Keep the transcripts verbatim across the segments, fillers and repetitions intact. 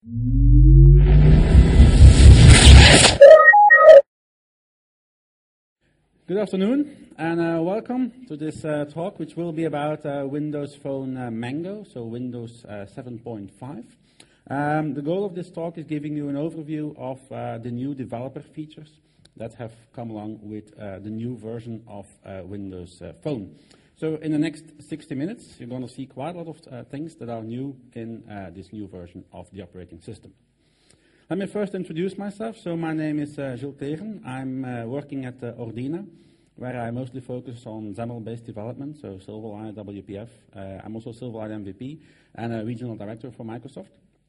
Good afternoon, and uh, welcome to this uh, talk, which will be about uh, Windows Phone uh, Mango, so Windows uh, seven point five. Um, the goal of this talk is giving you an overview of uh, the new developer features that have come along with uh, the new version of uh, Windows uh, Phone. So in the next sixty minutes, you're going to see quite a lot of uh, things that are new in uh, this new version of the operating system. Let me first introduce myself. So my name is uh, Jules Tegen. I'm uh, working at uh, Ordina, where I mostly focus on XAML-based development, so Silverlight, W P F. Uh, I'm also Silverlight M V P and a regional director for Microsoft.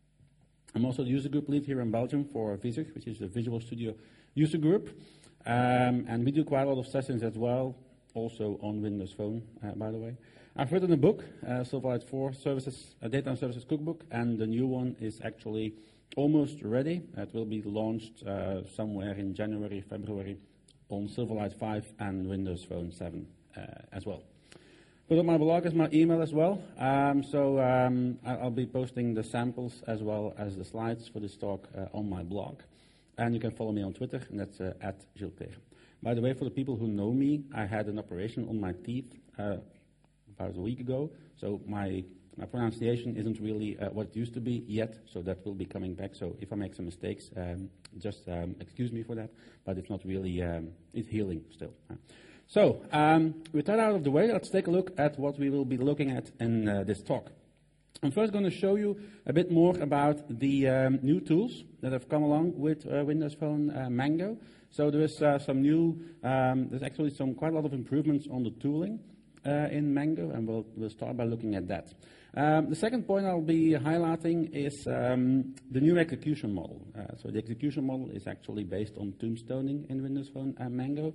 I'm also the user group lead here in Belgium for Visug, which is the Visual Studio user group. Um, and we do quite a lot of sessions as well, also on Windows Phone, uh, by the way. I've written a book, uh, Silverlight four Services, a Data and Services Cookbook, and the new one is actually almost ready. It will be launched uh, somewhere in January, February on Silverlight five and Windows Phone seven uh, as well. Put up my blog as my email as well. Um, so um, I'll be posting the samples as well as the slides for this talk uh, on my blog. And you can follow me on Twitter, and that's uh, at Jules Tegen. By the way, for the people who know me, I had an operation on my teeth uh, about a week ago. So my My pronunciation isn't really uh, what it used to be yet, so that will be coming back. So if I make some mistakes, um, just um, excuse me for that, but it's not really, um, it's healing still. Huh? So um, with that out of the way, let's take a look at what we will be looking at in uh, this talk. I'm first going to show you a bit more about the um, new tools that have come along with uh, Windows Phone uh, Mango. So there is uh, some new, um, there's actually some quite a lot of improvements on the tooling uh, in Mango, and we'll, we'll start by looking at that. Um, the second point I'll be highlighting is um, the new execution model. Uh, so the execution model is actually based on tombstoning in Windows Phone and Mango.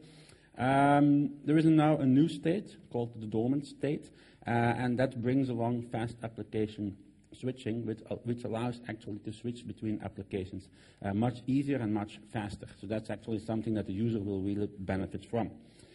Um, there is now a new state called the dormant state, uh, and that brings along fast application switching, which, uh, which allows actually to switch between applications uh, much easier and much faster. So that's actually something that the user will really benefit from.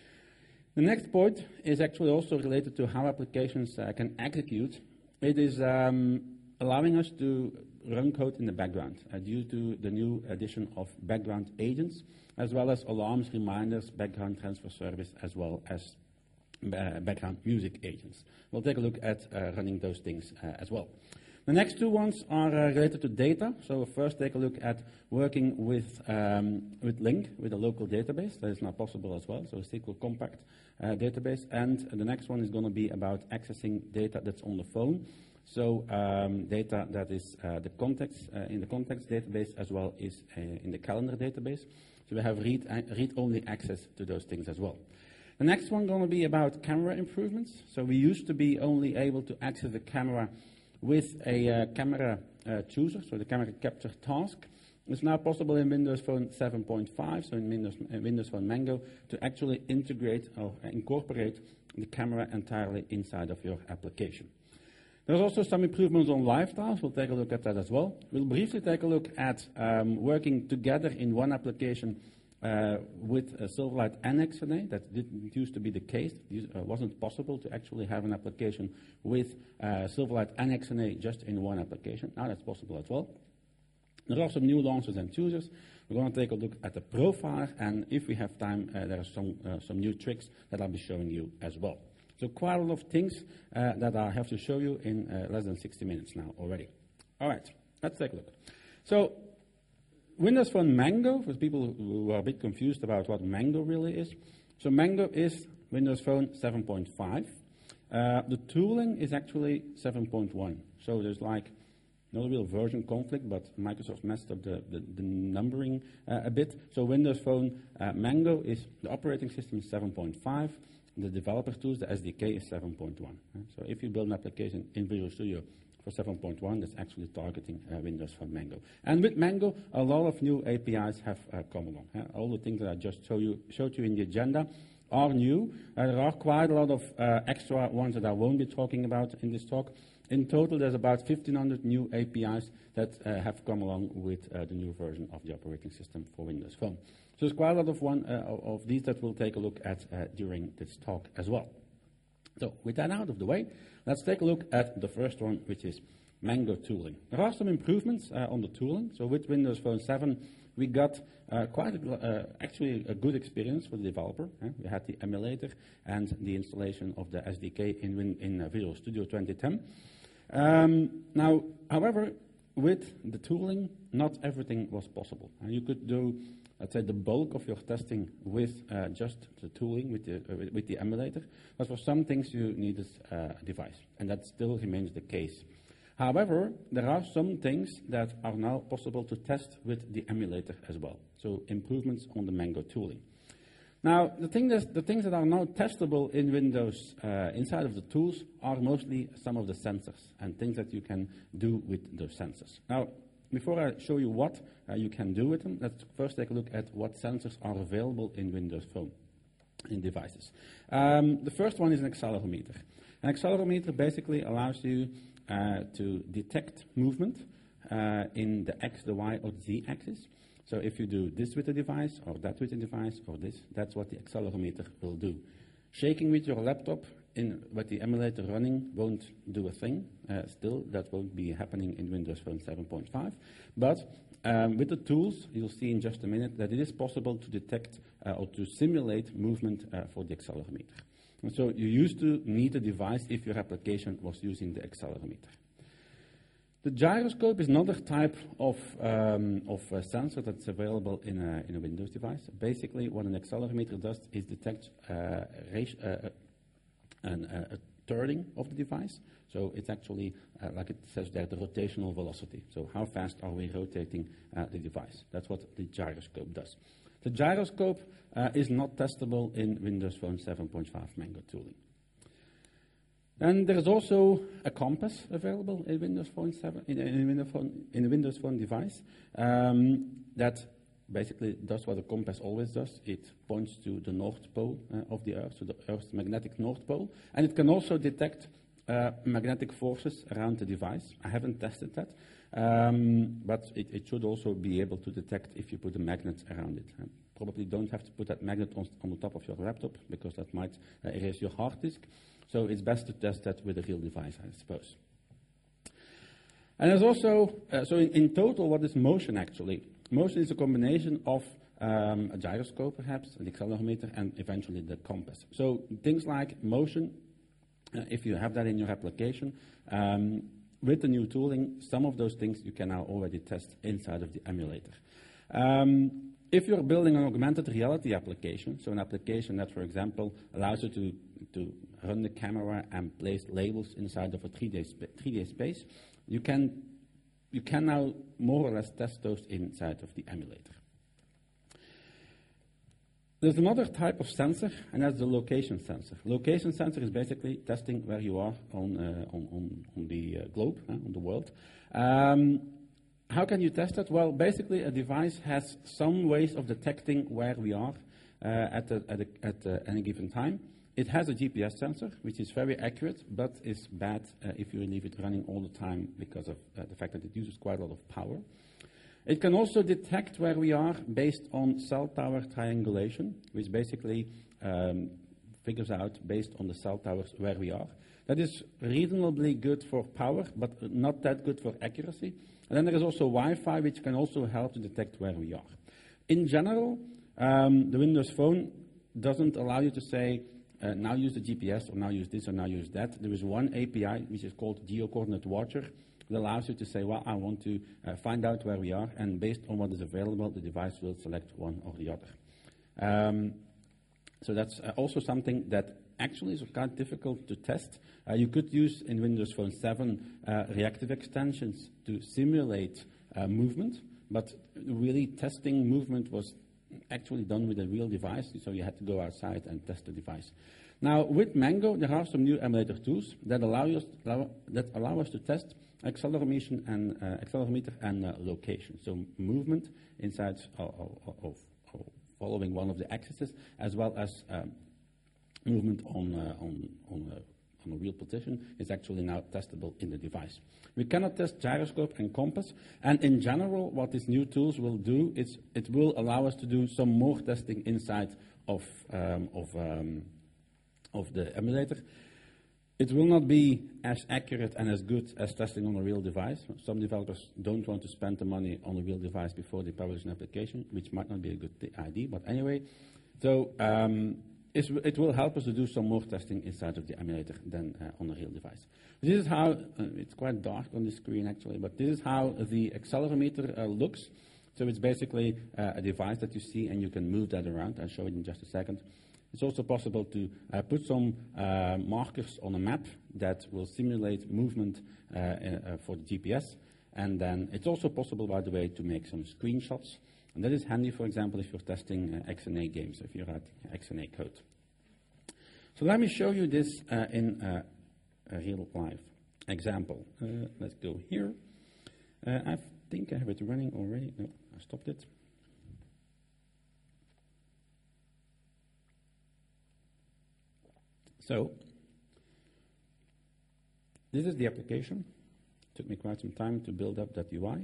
The next point is actually also related to how applications uh, can execute. It is um, allowing us to run code in the background uh, due to the new addition of background agents, as well as alarms, reminders, background transfer service, as well as uh, background music agents. We'll take a look at uh, running those things uh, as well. The next two ones are uh, related to data. So we'll first take a look at working with, um, with Link, with a local database. That is now possible as well, so a S Q L compact uh, database. And the next one is going to be about accessing data that's on the phone. So um, data that is uh, the context, uh, in the context database as well as uh, in the calendar database. So we have read, uh, read-only access to those things as well. The next one is going to be about camera improvements. So we used to be only able to access the camera with a uh, camera uh, chooser, so the camera capture task. It's now possible in Windows Phone seven point five, so in Windows, uh, Windows Phone Mango, to actually integrate or incorporate the camera entirely inside of your application. There's also some improvements on lifestyles. We'll take a look at that as well. We'll briefly take a look at um, working together in one application Uh, with uh, Silverlight and X N A. That didn't used to be the case. It uh, wasn't possible to actually have an application with uh, Silverlight and X N A just in one application. Now that's possible as well. There are some new launchers and choosers. We're going to take a look at the profiler, and if we have time, uh, there are some, uh, some new tricks that I'll be showing you as well. So quite a lot of things uh, that I have to show you in uh, less than sixty minutes now already. All right, let's take a look. So Windows Phone Mango, for people who are a bit confused about what Mango really is. So Mango is Windows Phone seven point five. Uh, the tooling is actually seven point one. So there's like not a real version conflict, but Microsoft messed up the, the, the numbering uh, a bit. So Windows Phone uh, Mango is, the operating system is seven point five. The developer tools, the S D K, is seven point one. So if you build an application in Visual Studio for seven point one, that's actually targeting uh, Windows Phone Mango. And with Mango, a lot of new A P Is have uh, come along. Uh, all the things that I just show you, showed you in the agenda are new. Uh, there are quite a lot of uh, extra ones that I won't be talking about in this talk. In total, there's about fifteen hundred new A P Is that uh, have come along with uh, the new version of the operating system for Windows Phone. So there's quite a lot of, one, uh, of these that we'll take a look at uh, during this talk as well. So with that out of the way, let's take a look at the first one, which is Mango tooling. There are some improvements uh, on the tooling. So with Windows Phone seven, we got uh, quite a, uh, actually a good experience for the developer. Eh? We had the emulator and the installation of the S D K in, Win in uh, Visual Studio twenty ten. Um, now, however, with the tooling, not everything was possible. And you could do, let's say, the bulk of your testing with uh, just the tooling, with the, uh, with the emulator. But for some things, you needed uh, a device, and that still remains the case. However, there are some things that are now possible to test with the emulator as well. So improvements on the Mango tooling. Now, the, thing that, the things that are now testable in Windows uh, inside of the tools are mostly some of the sensors and things that you can do with those sensors. Now, before I show you what uh, you can do with them, let's first take a look at what sensors are available in Windows Phone in devices. Um, the first one is an accelerometer. An accelerometer basically allows you uh, to detect movement uh, in the X, the Y, or the Z axis. So if you do this with the device, or that with the device, or this, that's what the accelerometer will do. Shaking with your laptop in, with the emulator running won't do a thing. Uh, still, that won't be happening in Windows Phone seven point five. But um, with the tools, you'll see in just a minute that it is possible to detect uh, or to simulate movement uh, for the accelerometer. And so you used to need a device if your application was using the accelerometer. The gyroscope is another type of, um, of uh, sensor that's available in a, in a Windows device. Basically, what an accelerometer does is detect uh, uh, an, uh, a turning of the device. So it's actually, uh, like it says there, the rotational velocity. So how fast are we rotating uh, the device? That's what the gyroscope does. The gyroscope uh, is not testable in Windows Phone seven point five Mango tooling. And there is also a compass available in Windows Phone seven, in, in, Windows Phone, in a Windows Phone device um, that basically does what a compass always does. It points to the North Pole uh, of the Earth, to the Earth's magnetic North Pole. And it can also detect uh, magnetic forces around the device. I haven't tested that, um, but it, it should also be able to detect if you put a magnet around it. Um, probably don't have to put that magnet on, on the top of your laptop, because that might uh, erase your hard disk. So it's best to test that with a real device, I suppose. And there's also, uh, so in, in total, what is motion actually? Motion is a combination of um, a gyroscope, perhaps, an accelerometer, and eventually the compass. So things like motion, uh, if you have that in your application, um, with the new tooling, some of those things you can now already test inside of the emulator. Um, If you're building an augmented reality application, so an application that, for example, allows you to, to run the camera and place labels inside of a three D, sp three D space, you can, you can now more or less test those inside of the emulator. There's another type of sensor, and that's the location sensor. Location sensor is basically testing where you are on, uh, on, on, on the uh, globe, uh, on the world. Um, How can you test it? Well, basically, a device has some ways of detecting where we are uh, at, a, at, a, at uh, any given time. It has a G P S sensor, which is very accurate, but is bad uh, if you leave it running all the time because of uh, the fact that it uses quite a lot of power. It can also detect where we are based on cell tower triangulation, which basically um, figures out, based on the cell towers, where we are. That is reasonably good for power, but not that good for accuracy. And then there is also Wi-Fi, which can also help to detect where we are. In general, um, the Windows Phone doesn't allow you to say, uh, now use the G P S, or now use this, or now use that. There is one A P I, which is called GeoCoordinate Watcher, that allows you to say, well, I want to uh, find out where we are, and based on what is available, the device will select one or the other. Um, so that's uh, also something that actually is kind of difficult to test. Uh, you could use in Windows Phone seven uh, reactive extensions to simulate uh, movement, but really testing movement was actually done with a real device, so you had to go outside and test the device. Now, with Mango, there are some new emulator tools that allow us, allow, that allow us to test accelerometer and, uh, accelerometer and uh, location, so movement inside of, of, of, of following one of the axes, as well as um, movement on, uh, on, on, uh, on a real position is actually now testable in the device. We cannot test gyroscope and compass, and in general, what these new tools will do is it will allow us to do some more testing inside of, um, of, um, of the emulator. It will not be as accurate and as good as testing on a real device. Some developers don't want to spend the money on a real device before they publish an application, which might not be a good idea, but anyway. So um, it's, it will help us to do some more testing inside of the emulator than uh, on a real device. This is how, uh, it's quite dark on the screen actually, but this is how the accelerometer uh, looks. So it's basically uh, a device that you see and you can move that around. I'll show it in just a second. It's also possible to uh, put some uh, markers on a map that will simulate movement uh, uh, for the G P S. And then it's also possible, by the way, to make some screenshots. And that is handy, for example, if you're testing uh, X N A games, if you write X N A code. So let me show you this uh, in uh, a real life example. Uh, let's go here. Uh, I think I have it running already. No, I stopped it. So, this is the application. It took me quite some time to build up that U I.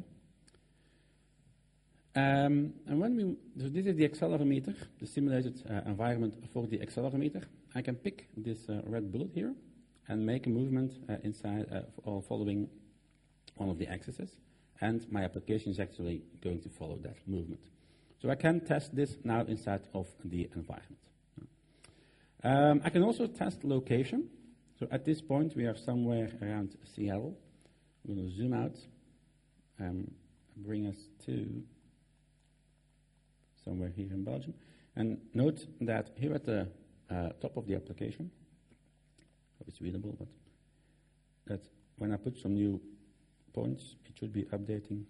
Um, and when we, so this is the accelerometer, the simulated uh, environment for the accelerometer. I can pick this uh, red bullet here and make a movement uh, inside uh, or following one of the axes. And my application is actually going to follow that movement. So I can test this now inside of the environment. Um, I can also test location. So at this point, we are somewhere around Seattle. I'm going to zoom out and bring us to somewhere here in Belgium. And note that here at the uh, top of the application, hope it's readable, but that when I put some new points, it should be updating.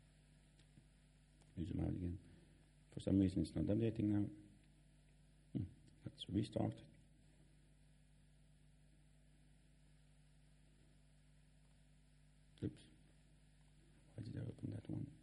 Zoom out again. For some reason, it's not updating now. Hmm. Let's restart. Oops. Why did I open that one?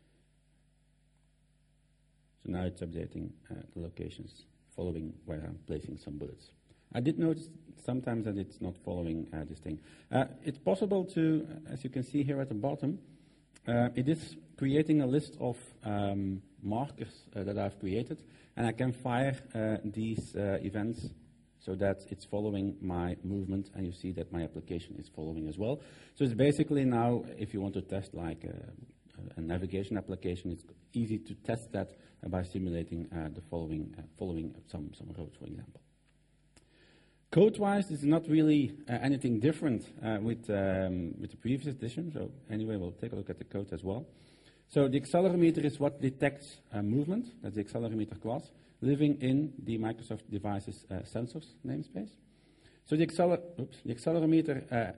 So now it's updating uh, the locations following where I'm placing some bullets. I did notice sometimes that it's not following uh, this thing. Uh, it's possible to, as you can see here at the bottom, uh, it is creating a list of um, markers uh, that I've created, and I can fire uh, these uh, events so that it's following my movement, and you see that my application is following as well. So it's basically now, if you want to test like a, a navigation application, it's easy to test that uh, by simulating uh, the following, uh, following some, some roads, for example. Code-wise, this is not really uh, anything different uh, with, um, with the previous edition. So anyway, we'll take a look at the code as well. So the accelerometer is what detects uh, movement. That's the accelerometer class, living in the Microsoft Devices uh, sensors namespace. So the, acceler oops, the accelerometer uh,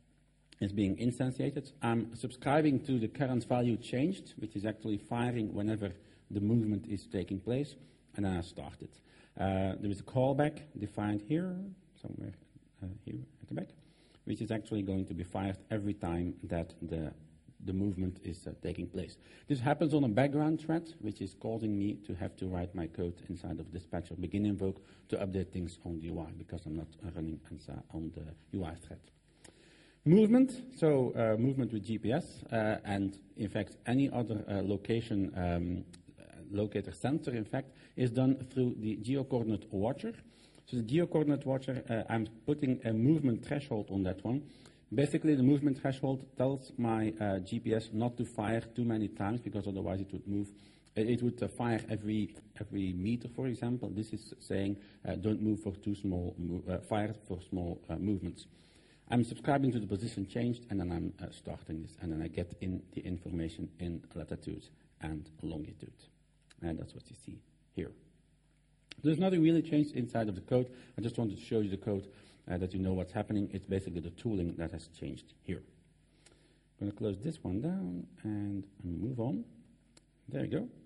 is being instantiated. I'm subscribing to the current value changed, which is actually firing whenever the movement is taking place, and then I start it. Uh, there is a callback defined here, somewhere uh, here at the back, which is actually going to be fired every time that the, the movement is uh, taking place. This happens on a background thread, which is causing me to have to write my code inside of dispatcher begin invoke to update things on the U I, because I'm not uh, running on the U I thread. Movement, so uh, movement with G P S, uh, and in fact any other uh, location um, locator sensor, in fact, is done through the GeoCoordinate Watcher. So the GeoCoordinate Watcher, uh, I'm putting a movement threshold on that one. Basically, the movement threshold tells my uh, G P S not to fire too many times, because otherwise it would move. It would uh, fire every every meter, for example. This is saying uh, don't move for too small, uh, fire for small uh, movements. I'm subscribing to the position changed, and then I'm uh, starting this, and then I get in the information in latitude and longitude. And that's what you see here. There's nothing really changed inside of the code. I just wanted to show you the code uh, that you know what's happening. It's basically the tooling that has changed here. I'm going to close this one down and move on. There you go.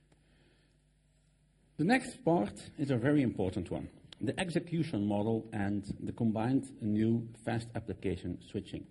The next part is a very important one. The execution model and the combined new fast application switching.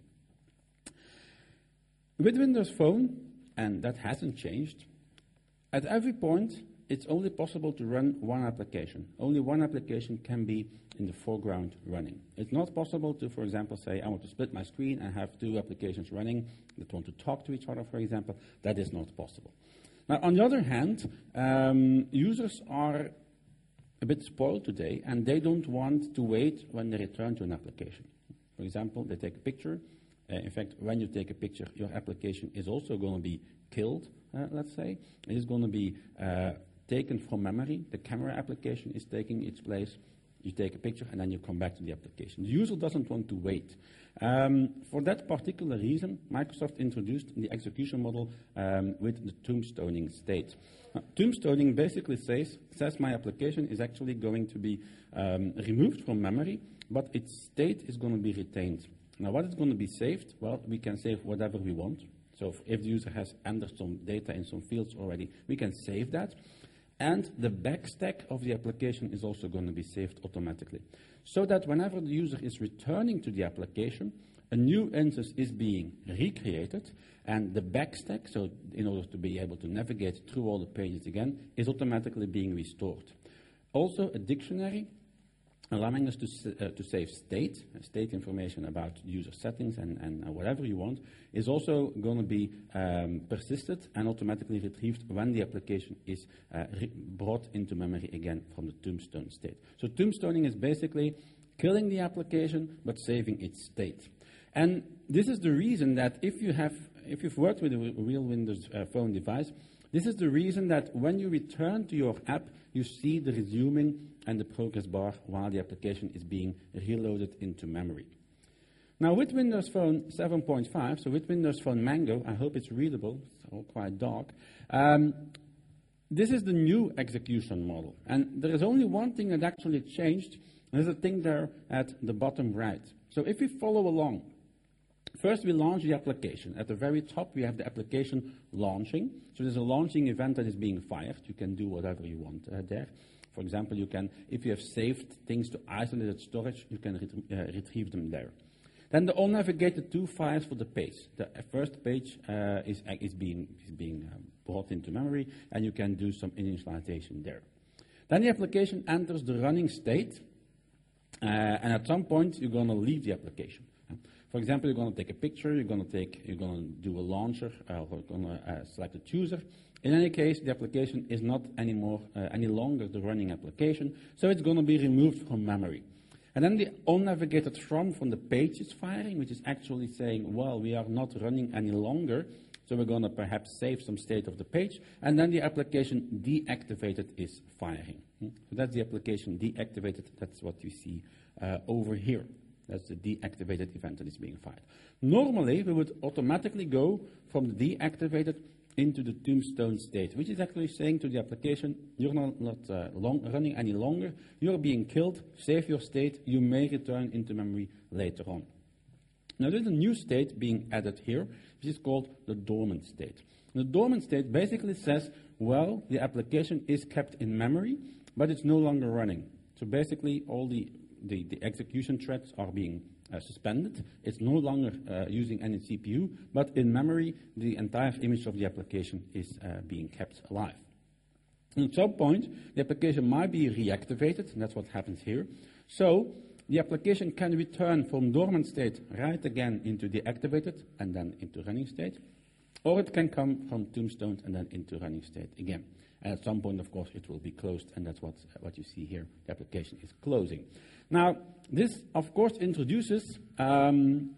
With Windows Phone, and that hasn't changed, at every point, it's only possible to run one application. Only one application can be in the foreground running. It's not possible to, for example, say, I want to split my screen and have two applications running that want to talk to each other, for example. That is not possible. Now, on the other hand, um, users are a bit spoiled today, and they don't want to wait when they return to an application. For example, they take a picture. Uh, in fact, when you take a picture, your application is also going to be killed, uh, let's say. It is going to be uh, taken from memory. The camera application is taking its place. You take a picture, and then you come back to the application. The user doesn't want to wait. Um, for that particular reason, Microsoft introduced the execution model um, with the tombstoning state. Now, tombstoning basically says, says my application is actually going to be um, removed from memory, but its state is going to be retained. Now, what is going to be saved? Well, we can save whatever we want. So if the user has entered some data in some fields already, we can save that. And the backstack of the application is also going to be saved automatically. So that whenever the user is returning to the application, a new instance is being recreated, and the backstack, so in order to be able to navigate through all the pages again, is automatically being restored. Also, a dictionary allowing us to, uh, to save state, uh, state information about user settings and, and uh, whatever you want, is also going to be um, persisted and automatically retrieved when the application is uh, brought into memory again from the tombstone state. So tombstoning is basically killing the application but saving its state. And this is the reason that if, you have, if you've worked with a real Windows uh, Phone device, this is the reason that when you return to your app, you see the resuming and the progress bar while the application is being reloaded into memory. Now with Windows Phone seven point five, so with Windows Phone Mango, I hope it's readable, it's all quite dark, um, this is the new execution model. And there is only one thing that actually changed, and there's a thing there at the bottom right. So if we follow along, first we launch the application. At the very top we have the application launching. So there's a launching event that is being fired. You can do whatever you want uh, there. For example, you can, if you have saved things to isolated storage, you can ret uh, retrieve them there. Then the all-navigated to files for the page. The first page uh, is, uh, is being, is being um, brought into memory, and you can do some initialization there. Then the application enters the running state, uh, and at some point you're going to leave the application. For example, you're going to take a picture, you're going to take, you're going to do a launcher, uh, or you're going to uh, select a chooser. In any case, the application is not anymore, uh, any longer the running application, so it's going to be removed from memory. And then the on-navigated from from the page is firing, which is actually saying, well, we are not running any longer, so we're going to perhaps save some state of the page, and then the application deactivated is firing. So that's the application deactivated, that's what you see uh, over here. That's the deactivated event that is being fired. Normally, we would automatically go from the deactivated into the tombstone state, which is actually saying to the application, you're not, not uh, long, running any longer, you're being killed, save your state, you may return into memory later on. Now there's a new state being added here, which is called the dormant state. The dormant state basically says, well, the application is kept in memory, but it's no longer running. So basically all the The, the execution threads are being uh, suspended. It's no longer uh, using any C P U, but in memory, the entire image of the application is uh, being kept alive. And at some point, the application might be reactivated, and that's what happens here. So the application can return from dormant state right again into the activated and then into running state, or it can come from tombstone and then into running state again. And at some point, of course, it will be closed, and that's what, what you see here. The application is closing. Now, this, of course, introduces um,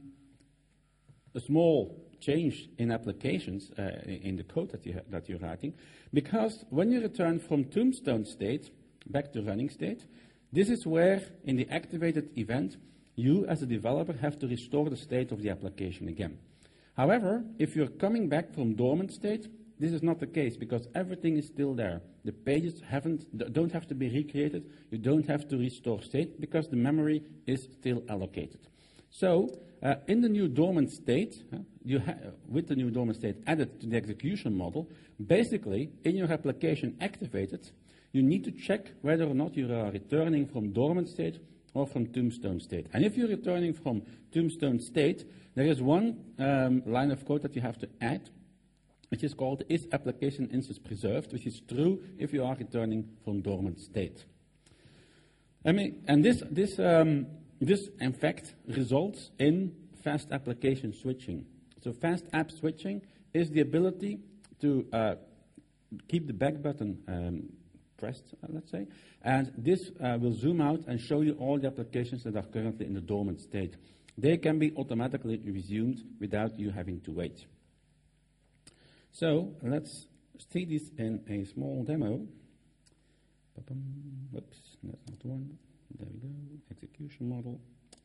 a small change in applications uh, in the code that, you that you're writing, because when you return from tombstone state back to running state, this is where, in the activated event, you, as a developer, have to restore the state of the application again. However, if you're coming back from dormant state, this is not the case, because everything is still there. The pages haven't, don't have to be recreated. You don't have to restore state, because the memory is still allocated. So, uh, in the new dormant state, uh, you ha with the new dormant state added to the execution model, basically, in your application activated, you need to check whether or not you are returning from dormant state or from tombstone state. And if you're returning from tombstone state, there is one um, line of code that you have to add, which is called is application instance preserved, which is true if you are returning from dormant state. I mean, and this, this, um, this, in fact, results in fast application switching. So fast app switching is the ability to uh, keep the back button um, pressed, uh, let's say, and this uh, will zoom out and show you all the applications that are currently in the dormant state. they can be automatically resumed without you having to wait. So let's see this in a small demo. Whoops, that's not the one. There we go, execution model.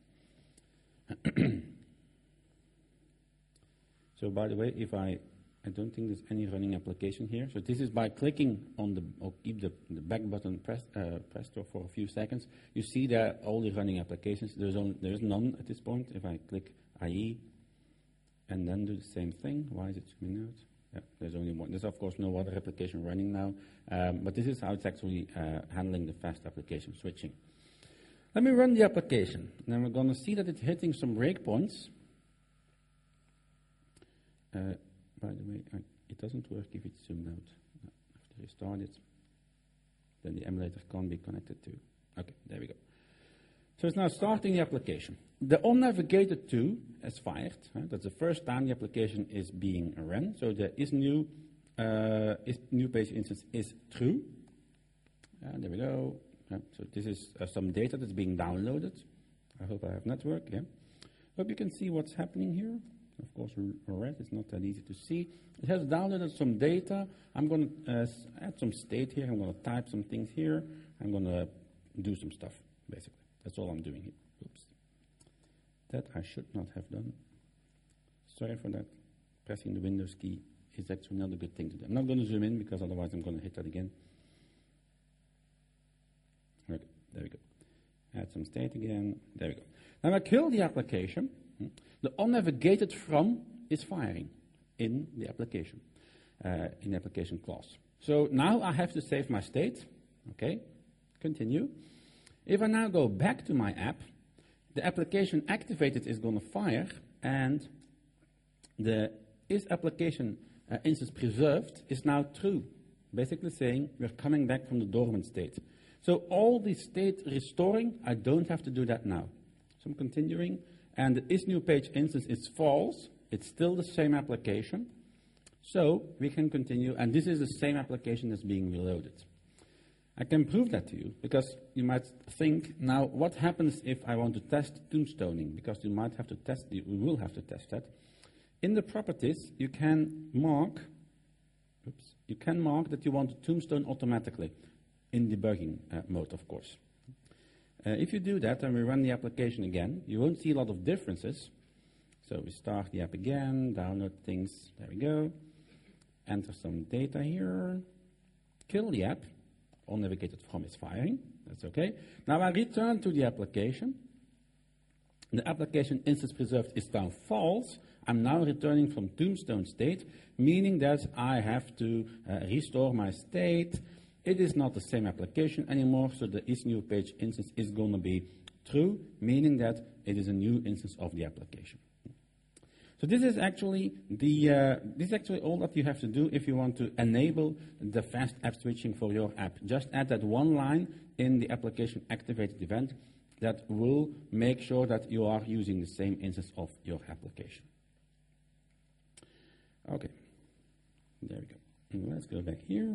So by the way, if I, I don't think there's any running application here. So this is by clicking on the, or keep the, the back button pressed, uh, pressed for a few seconds. You see that all the running applications, there's, only, there's none at this point. If I click I E and then do the same thing, why is it zooming out? Yeah, there's only one. There's of course no other application running now, um, but this is how it's actually uh, handling the fast application switching. Let me run the application. Then we're going to see that it's hitting some breakpoints. Uh, by the way, I, it doesn't work if it's zoomed out. I have to restart it. Then the emulator can't be connected to. Okay, there we go. So it's now starting the application. The onNavigated to is fired. Right? That's the first time the application is being run. So the is new, uh, is new page instance is true. And there we go. Yeah, so this is uh, some data that's being downloaded. I hope I have network. Yeah. Hope you can see what's happening here. Of course, red is not that easy to see. It has downloaded some data. I'm going to uh, add some state here. I'm going to type some things here. I'm going to do some stuff, basically. That's all I'm doing here. Oops. That I should not have done. Sorry for that. Pressing the Windows key is actually not a good thing to do. I'm not going to zoom in because otherwise I'm going to hit that again. Okay, there we go. Add some state again. There we go. Now I kill the application. The onNavigated from is firing in the application, uh, in the application class. So now I have to save my state. Okay, continue. If I now go back to my app, the application activated is going to fire, and the is application uh, instance preserved is now true, basically saying we're coming back from the dormant state. So all the state restoring, I don't have to do that now. So I'm continuing, and the is new page instance is false. It's still the same application. So we can continue, and this is the same application that's being reloaded. I can prove that to you, because you might think, now what happens if I want to test tombstoning? Because you might have to test, we will have to test that. In the properties, you can mark, oops, you can mark that you want to tombstone automatically, in debugging uh, mode, of course. Uh, if you do that and we run the application again, you won't see a lot of differences. So we start the app again, download things, there we go. Enter some data here, kill the app. onNavigated from is firing, that's okay. Now I return to the application. The application instance preserved is now false. I'm now returning from tombstone state, meaning that I have to uh, restore my state. It is not the same application anymore, so the is new page instance is going to be true, meaning that it is a new instance of the application. So this is actually the uh, this is actually all that you have to do if you want to enable the fast app switching for your app. Just add that one line in the application activated event that will make sure that you are using the same instance of your application. Okay, there we go. And let's go back here.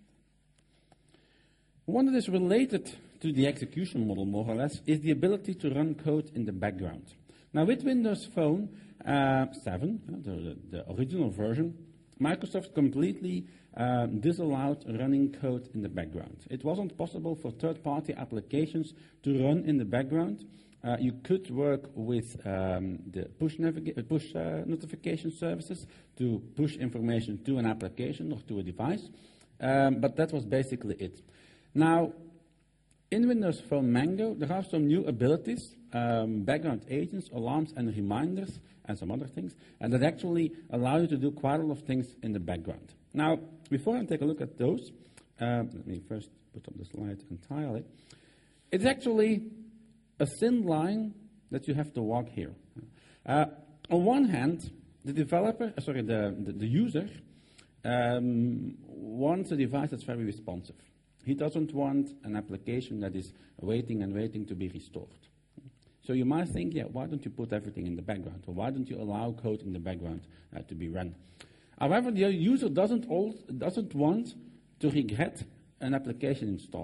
One that is related to the execution model, more or less, is the ability to run code in the background. Now, with Windows Phone uh, seven, uh, the, the original version, Microsoft completely uh, disallowed running code in the background. It wasn't possible for third-party applications to run in the background. Uh, you could work with um, the push, push uh, notification services to push information to an application or to a device, um, but that was basically it. Now, in Windows Phone Mango, there are some new abilities, um, background agents, alarms, and reminders, and some other things, and that actually allow you to do quite a lot of things in the background. Now, before I take a look at those, um, let me first put up the slide entirely. It's actually a thin line that you have to walk here. Uh, on one hand, the developer, uh, sorry, the, the, the user um, wants a device that's very responsive. He doesn't want an application that is waiting and waiting to be restored. So you might think, yeah, why don't you put everything in the background? Or why don't you allow code in the background uh, to be run? However, the user doesn't, all, doesn't want to regret an application install.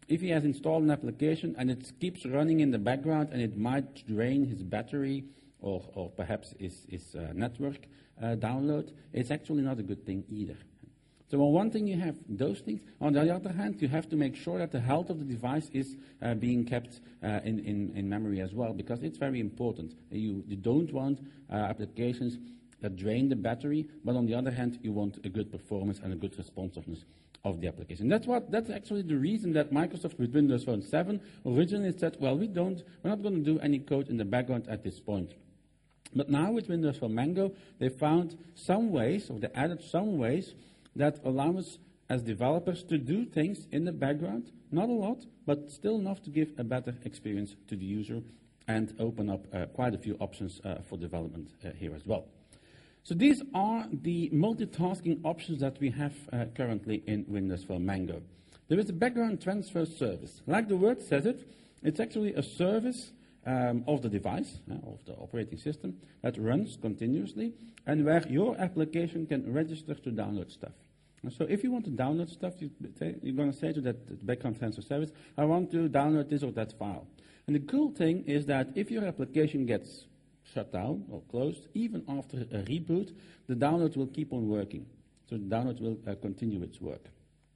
if he has installed an application and it keeps running in the background and it might drain his battery or, or perhaps his, his uh, network uh, download, it's actually not a good thing either. So on one thing you have those things. On the other hand, you have to make sure that the health of the device is uh, being kept uh, in, in, in memory as well, because it's very important. You, you don't want uh, applications that drain the battery, but on the other hand, you want a good performance and a good responsiveness of the application. That's what. That's actually the reason that Microsoft with Windows Phone seven originally said, well, we don't, we're not going to do any code in the background at this point. But now with Windows Phone Mango, they found some ways, or they added some ways, that allow us as developers to do things in the background, not a lot, but still enough to give a better experience to the user and open up uh, quite a few options uh, for development uh, here as well. So these are the multitasking options that we have uh, currently in Windows Phone Mango. There is a background transfer service. Like the word says it, it's actually a service um, of the device, uh, of the operating system, that runs continuously and where your application can register to download stuff. So if you want to download stuff, you say, you're going to say to that background transfer service, I want to download this or that file. And the cool thing is that if your application gets shut down or closed, even after a reboot, the download will keep on working. So the download will uh, continue its work.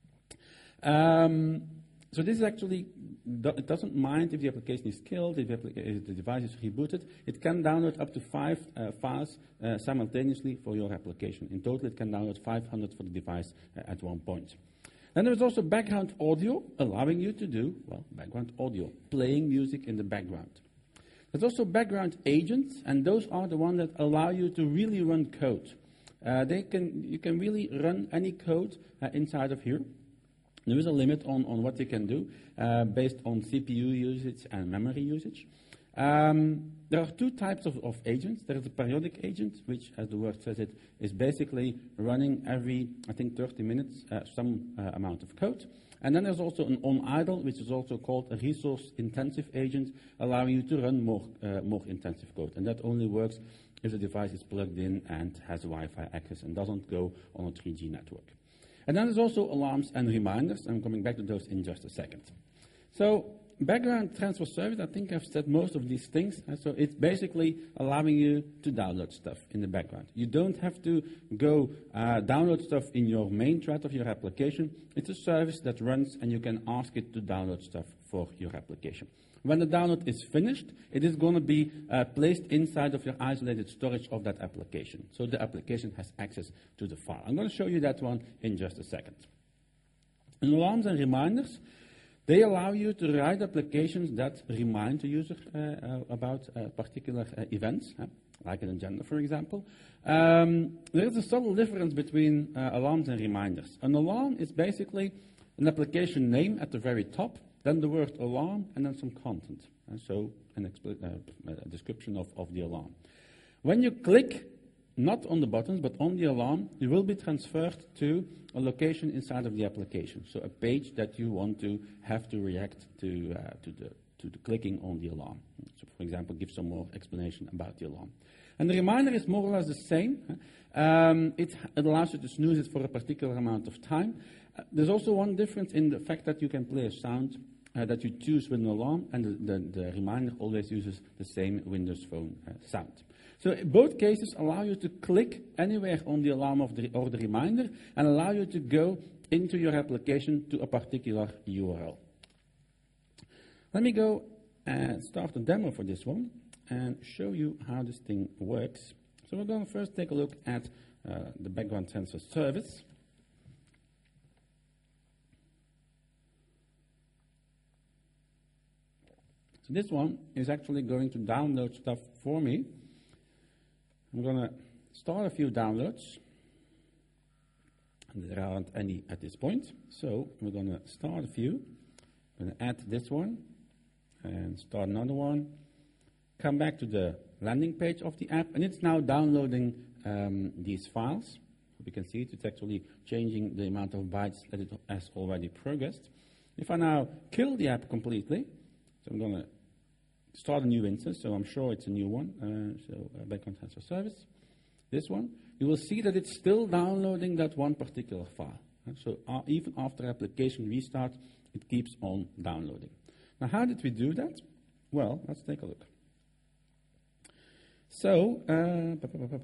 Um, so this is actually, it doesn't mind if the application is killed, if the, if the device is rebooted. It can download up to five uh, files uh, simultaneously for your application. In total, it can download five hundred for the device uh, at one point. Then there is also background audio, allowing you to do, well, background audio, playing music in the background. There's also background agents, and those are the ones that allow you to really run code. Uh, they can, you can really run any code uh, inside of here. There is a limit on, on what you can do uh, based on C P U usage and memory usage. Um, there are two types of, of agents. There is a periodic agent, which, as the word says it, is basically running every, I think, thirty minutes, uh, some uh, amount of code. And then there's also an on-idle, which is also called a resource-intensive agent, allowing you to run more, uh, more intensive code. And that only works if the device is plugged in and has Wi-Fi access and doesn't go on a three G network. And then there's also alarms and reminders. I'm coming back to those in just a second. So background transfer service, I think I've said most of these things. And so it's basically allowing you to download stuff in the background. You don't have to go uh, download stuff in your main thread of your application. It's a service that runs, and you can ask it to download stuff for your application. When the download is finished, it is going to be uh, placed inside of your isolated storage of that application. So the application has access to the file. I'm going to show you that one in just a second. And alarms and reminders, they allow you to write applications that remind the user uh, uh, about uh, particular uh, events, uh, like an agenda, for example. Um, there is a subtle difference between uh, alarms and reminders. An alarm is basically an application name at the very top, then the word alarm, and then some content. And so an uh, a description of, of the alarm. When you click, not on the buttons, but on the alarm, you will be transferred to a location inside of the application. So a page that you want to have to react to, uh, to, the, to the clicking on the alarm. So for example, give some more explanation about the alarm. And the reminder is more or less the same. Um, it, it allows you to snooze it for a particular amount of time. Uh, there's also one difference in the fact that you can play a sound uh, that you choose with an alarm, and the, the, the reminder always uses the same Windows Phone uh, sound. So both cases allow you to click anywhere on the alarm of the, or the reminder and allow you to go into your application to a particular U R L. Let me go and start a demo for this one and show you how this thing works. So we're going to first take a look at uh, the background transfer service. So this one is actually going to download stuff for me. I'm going to start a few downloads. And there aren't any at this point. So we're going to start a few. I'm going to add this one and start another one. Come back to the landing page of the app, and it's now downloading um, these files. You can see it, it's actually changing the amount of bytes that it has already progressed. If I now kill the app completely, so I'm going to start a new instance, so I'm sure it's a new one, uh, so uh, background transfer service, this one, you will see that it's still downloading that one particular file. So uh, even after application restart, it keeps on downloading. Now, how did we do that? Well, let's take a look. So, uh,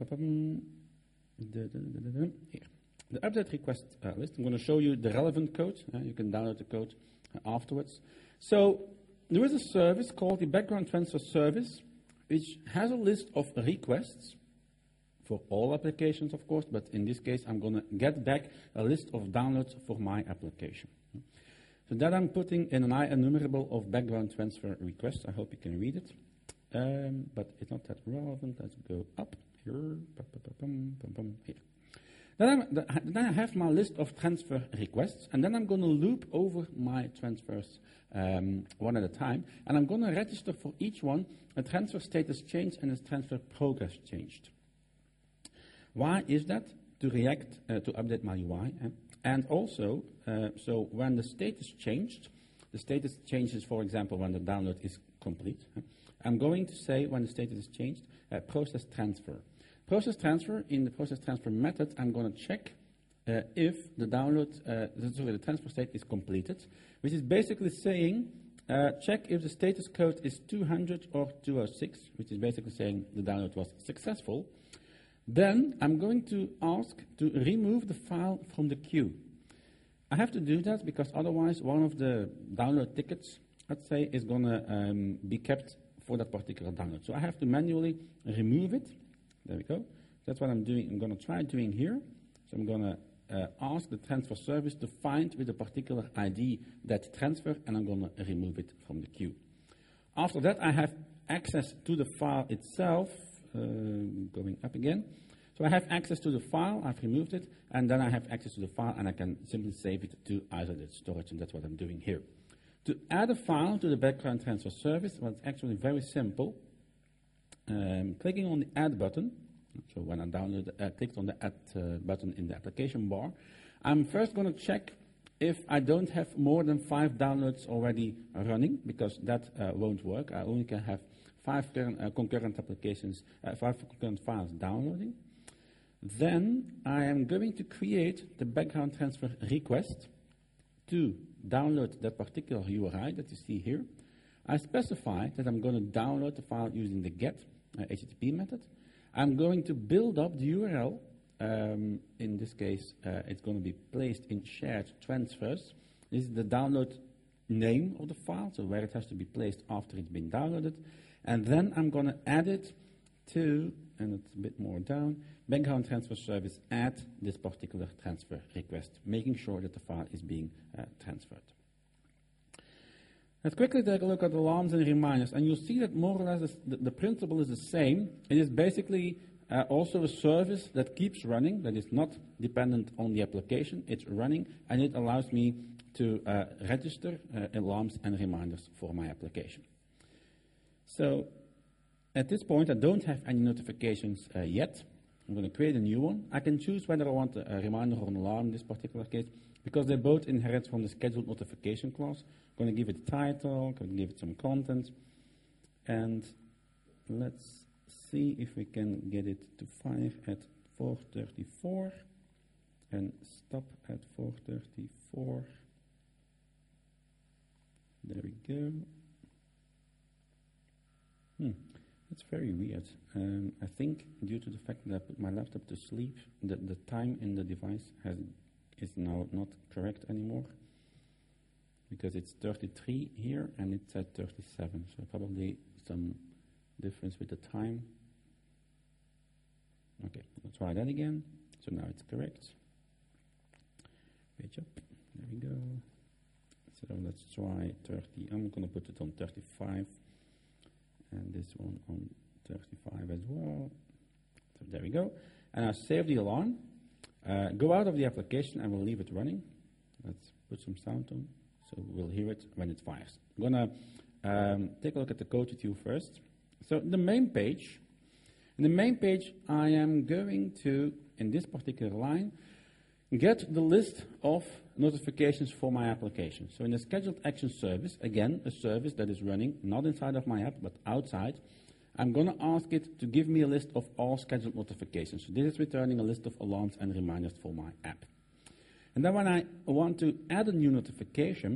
here, the update request uh, list. I'm going to show you the relevant code. Uh, you can download the code uh, afterwards. So, there is a service called the background transfer service, which has a list of requests for all applications, of course, but in this case, I'm going to get back a list of downloads for my application. So that I'm putting in an IEnumerable of background transfer requests. I hope you can read it. Um, but it's not that relevant. Let's go up here. Here. Then, I'm, then I have my list of transfer requests, and then I'm going to loop over my transfers um, one at a time, and I'm going to register for each one a transfer status change and a transfer progress changed. Why is that? To react, uh, to update my U I. Eh? And also, uh, so when the status changed, the status changes, for example, when the download is complete. Eh? I'm going to say when the status is changed, uh, process transfer. Process transfer, in the process transfer method, I'm going to check uh, if the download, uh, the, sorry, the transfer state is completed, which is basically saying, uh, check if the status code is two hundred or two oh six, which is basically saying the download was successful. Then I'm going to ask to remove the file from the queue. I have to do that because otherwise one of the download tickets, let's say, is going to um, be kept for that particular download. So I have to manually remove it. There we go. That's what I'm doing. I'm going to try doing here. So I'm going to uh, ask the transfer service to find with a particular I D that transfer, and I'm going to remove it from the queue. After that, I have access to the file itself. Uh, going up again. So I have access to the file, I've removed it, and then I have access to the file, and I can simply save it to isolated storage, and that's what I'm doing here. To add a file to the background transfer service, well, it's actually very simple. Um, clicking on the Add button, so when I download, uh, clicked on the Add uh, button in the application bar, I'm first going to check if I don't have more than five downloads already running, because that uh, won't work. I only can have five current, uh, concurrent applications, uh, five concurrent files downloading. Then I am going to create the background transfer request to download that particular U R I that you see here. I specify that I'm going to download the file using the get uh, H T T P method. I'm going to build up the U R L. Um, in this case, uh, it's going to be placed in shared transfers. This is the download name of the file, so where it has to be placed after it's been downloaded. And then I'm going to add it to, and it's a bit more down, background transfer service add this particular transfer request, making sure that the file is being uh, transferred. Let's quickly take a look at alarms and reminders, and you'll see that more or less the, the principle is the same. It is basically uh, also a service that keeps running, that is not dependent on the application. It's running, and it allows me to uh, register uh, alarms and reminders for my application. So at this point, I don't have any notifications uh, yet. I'm going to create a new one. I can choose whether I want a, a reminder or an alarm in this particular case, because they both inherit from the scheduled notification clause. I'm going to give it a title, I'm going to give it some content, and let's see if we can get it to fire at four thirty-four and stop at four thirty-four. There we go. Hmm. It's very weird. Um, I think due to the fact that I put my laptop to sleep, the, the time in the device has, is now not correct anymore, because it's thirty-three here and it's at thirty-seven, so probably some difference with the time. Okay, let's try that again. So now it's correct. Page up. There we go. So let's try thirty. I'm going to put it on thirty-five. And this one on thirty-five as well. So there we go. And I'll save the alarm. Uh, go out of the application and we'll leave it running. Let's put some sound on so we'll hear it when it fires. I'm going to um, take a look at the code with you first. So the main page. In the main page, I am going to, in this particular line, get the list of notifications for my application. So in the scheduled action service, again, a service that is running not inside of my app, but outside, I'm going to ask it to give me a list of all scheduled notifications. So this is returning a list of alarms and reminders for my app. And then when I want to add a new notification,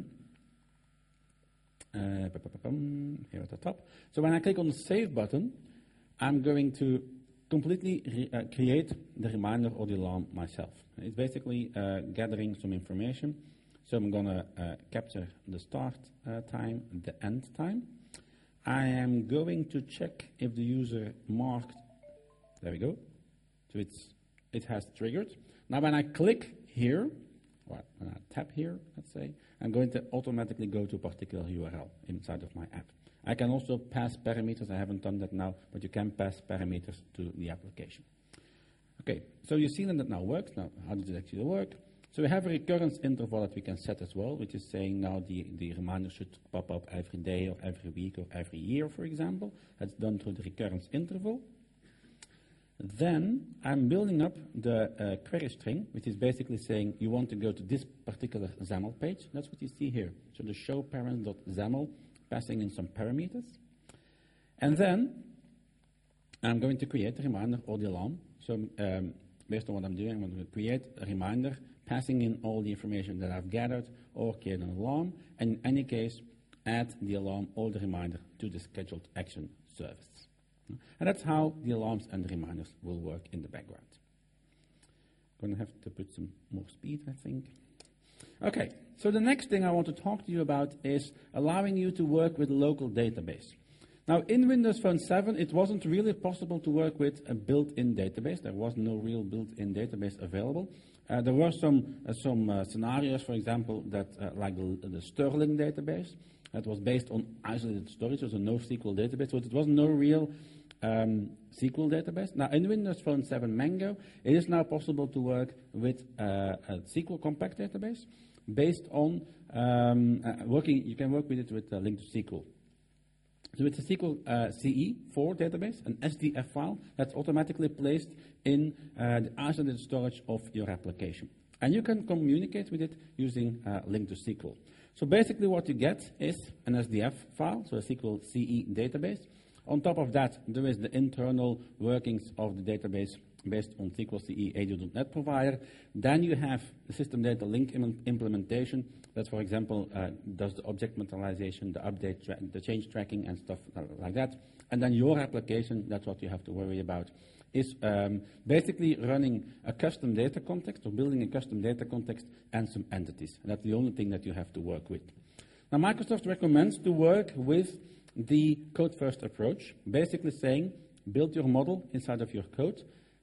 uh, here at the top, so when I click on the Save button, I'm going to completely re uh, create the reminder or the alarm myself. It's basically uh, gathering some information. So I'm going to uh, capture the start uh, time, the end time. I am going to check if the user marked, there we go, so it's, it has triggered. Now when I click here, or when I tap here, let's say, I'm going to automatically go to a particular U R L inside of my app. I can also pass parameters. I haven't done that now, but you can pass parameters to the application. Okay, so you see that that now works. Now, how does it actually work? So we have a recurrence interval that we can set as well, which is saying now the, the reminder should pop up every day or every week or every year, for example. That's done through the recurrence interval. Then I'm building up the uh, query string, which is basically saying you want to go to this particular XAML page. That's what you see here. So the show parent.xaml, passing in some parameters. And then I'm going to create a reminder or the alarm. So um, based on what I'm doing, I'm going to create a reminder, passing in all the information that I've gathered, or create an alarm, and in any case, add the alarm or the reminder to the scheduled action service. And that's how the alarms and the reminders will work in the background. I'm going to have to put some more speed, I think. Okay, so the next thing I want to talk to you about is allowing you to work with a local database. Now, in Windows Phone seven, it wasn't really possible to work with a built-in database. There was no real built-in database available. Uh, there were some, uh, some uh, scenarios, for example, that uh, like the, the Sterling database, that was based on isolated storage. It was a NoSQL database, so it was no real um, S Q L database. Now, in Windows Phone seven Mango, it is now possible to work with uh, a S Q L compact database based on um, uh, working. You can work with it with uh, Link to S Q L. So it's a S Q L uh, C E four database, an S D F file that's automatically placed in uh, the isolated storage of your application. And you can communicate with it using uh, Link to S Q L. So basically what you get is an S D F file, so a S Q L C E database. On top of that, there is the internal workings of the database based on S Q L C E A D O dot net provider. Then you have the system data link im implementation that, for example, uh, does the object materialization, the update, tra the change tracking and stuff like that. And then your application, that's what you have to worry about, is um, basically running a custom data context or building a custom data context and some entities. And that's the only thing that you have to work with. Now, Microsoft recommends to work with the code-first approach, basically saying build your model inside of your code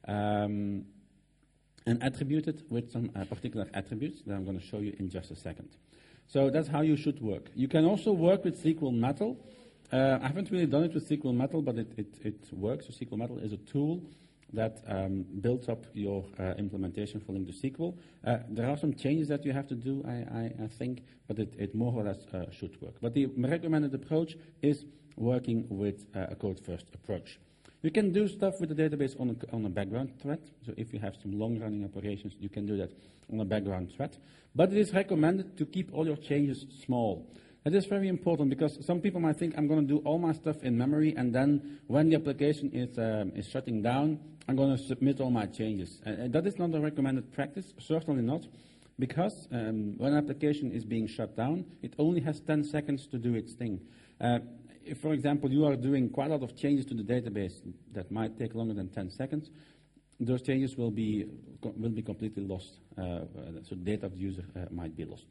um, and attribute it with some uh, particular attributes that I'm going to show you in just a second. So that's how you should work. You can also work with S Q L Metal. Uh, I haven't really done it with S Q L Metal, but it, it, it works. So S Q L Metal is a tool that um, builds up your uh, implementation for Link to S Q L. Uh, there are some changes that you have to do, I, I, I think, but it, it more or less uh, should work. But the recommended approach is working with uh, a code-first approach. You can do stuff with the database on a, on a background thread. So if you have some long-running operations, you can do that on a background thread. But it is recommended to keep all your changes small. That is very important because some people might think I'm going to do all my stuff in memory, and then when the application is, um, is shutting down, I'm going to submit all my changes. Uh, that is not a recommended practice, certainly not, because um, when an application is being shut down, it only has ten seconds to do its thing. Uh, if, for example, you are doing quite a lot of changes to the database that might take longer than ten seconds, those changes will be, will be completely lost. Uh, so the data of the user uh, might be lost.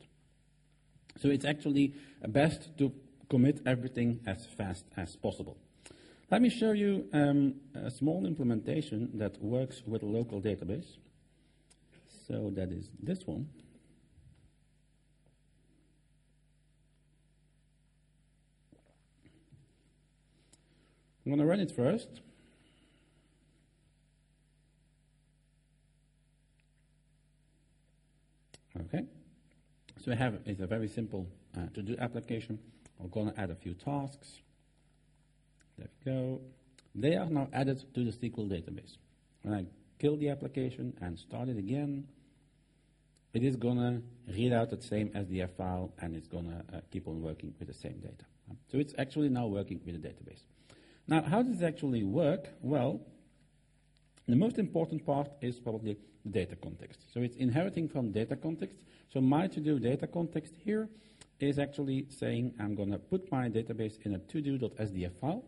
So it's actually best to commit everything as fast as possible. Let me show you um, a small implementation that works with a local database. So that is this one. I'm going to run it first. Okay. So we have it's a very simple uh, to-do application. I'm going to add a few tasks. There we go. They are now added to the S Q L database. When I kill the application and start it again, it is going to read out the same S D F file, and it's going to uh, keep on working with the same data. So it's actually now working with the database. Now, how does it actually work? Well, The most important part is probably the data context. So it's inheriting from data context. So my to-do data context here is actually saying I'm going to put my database in a todo.sdf file.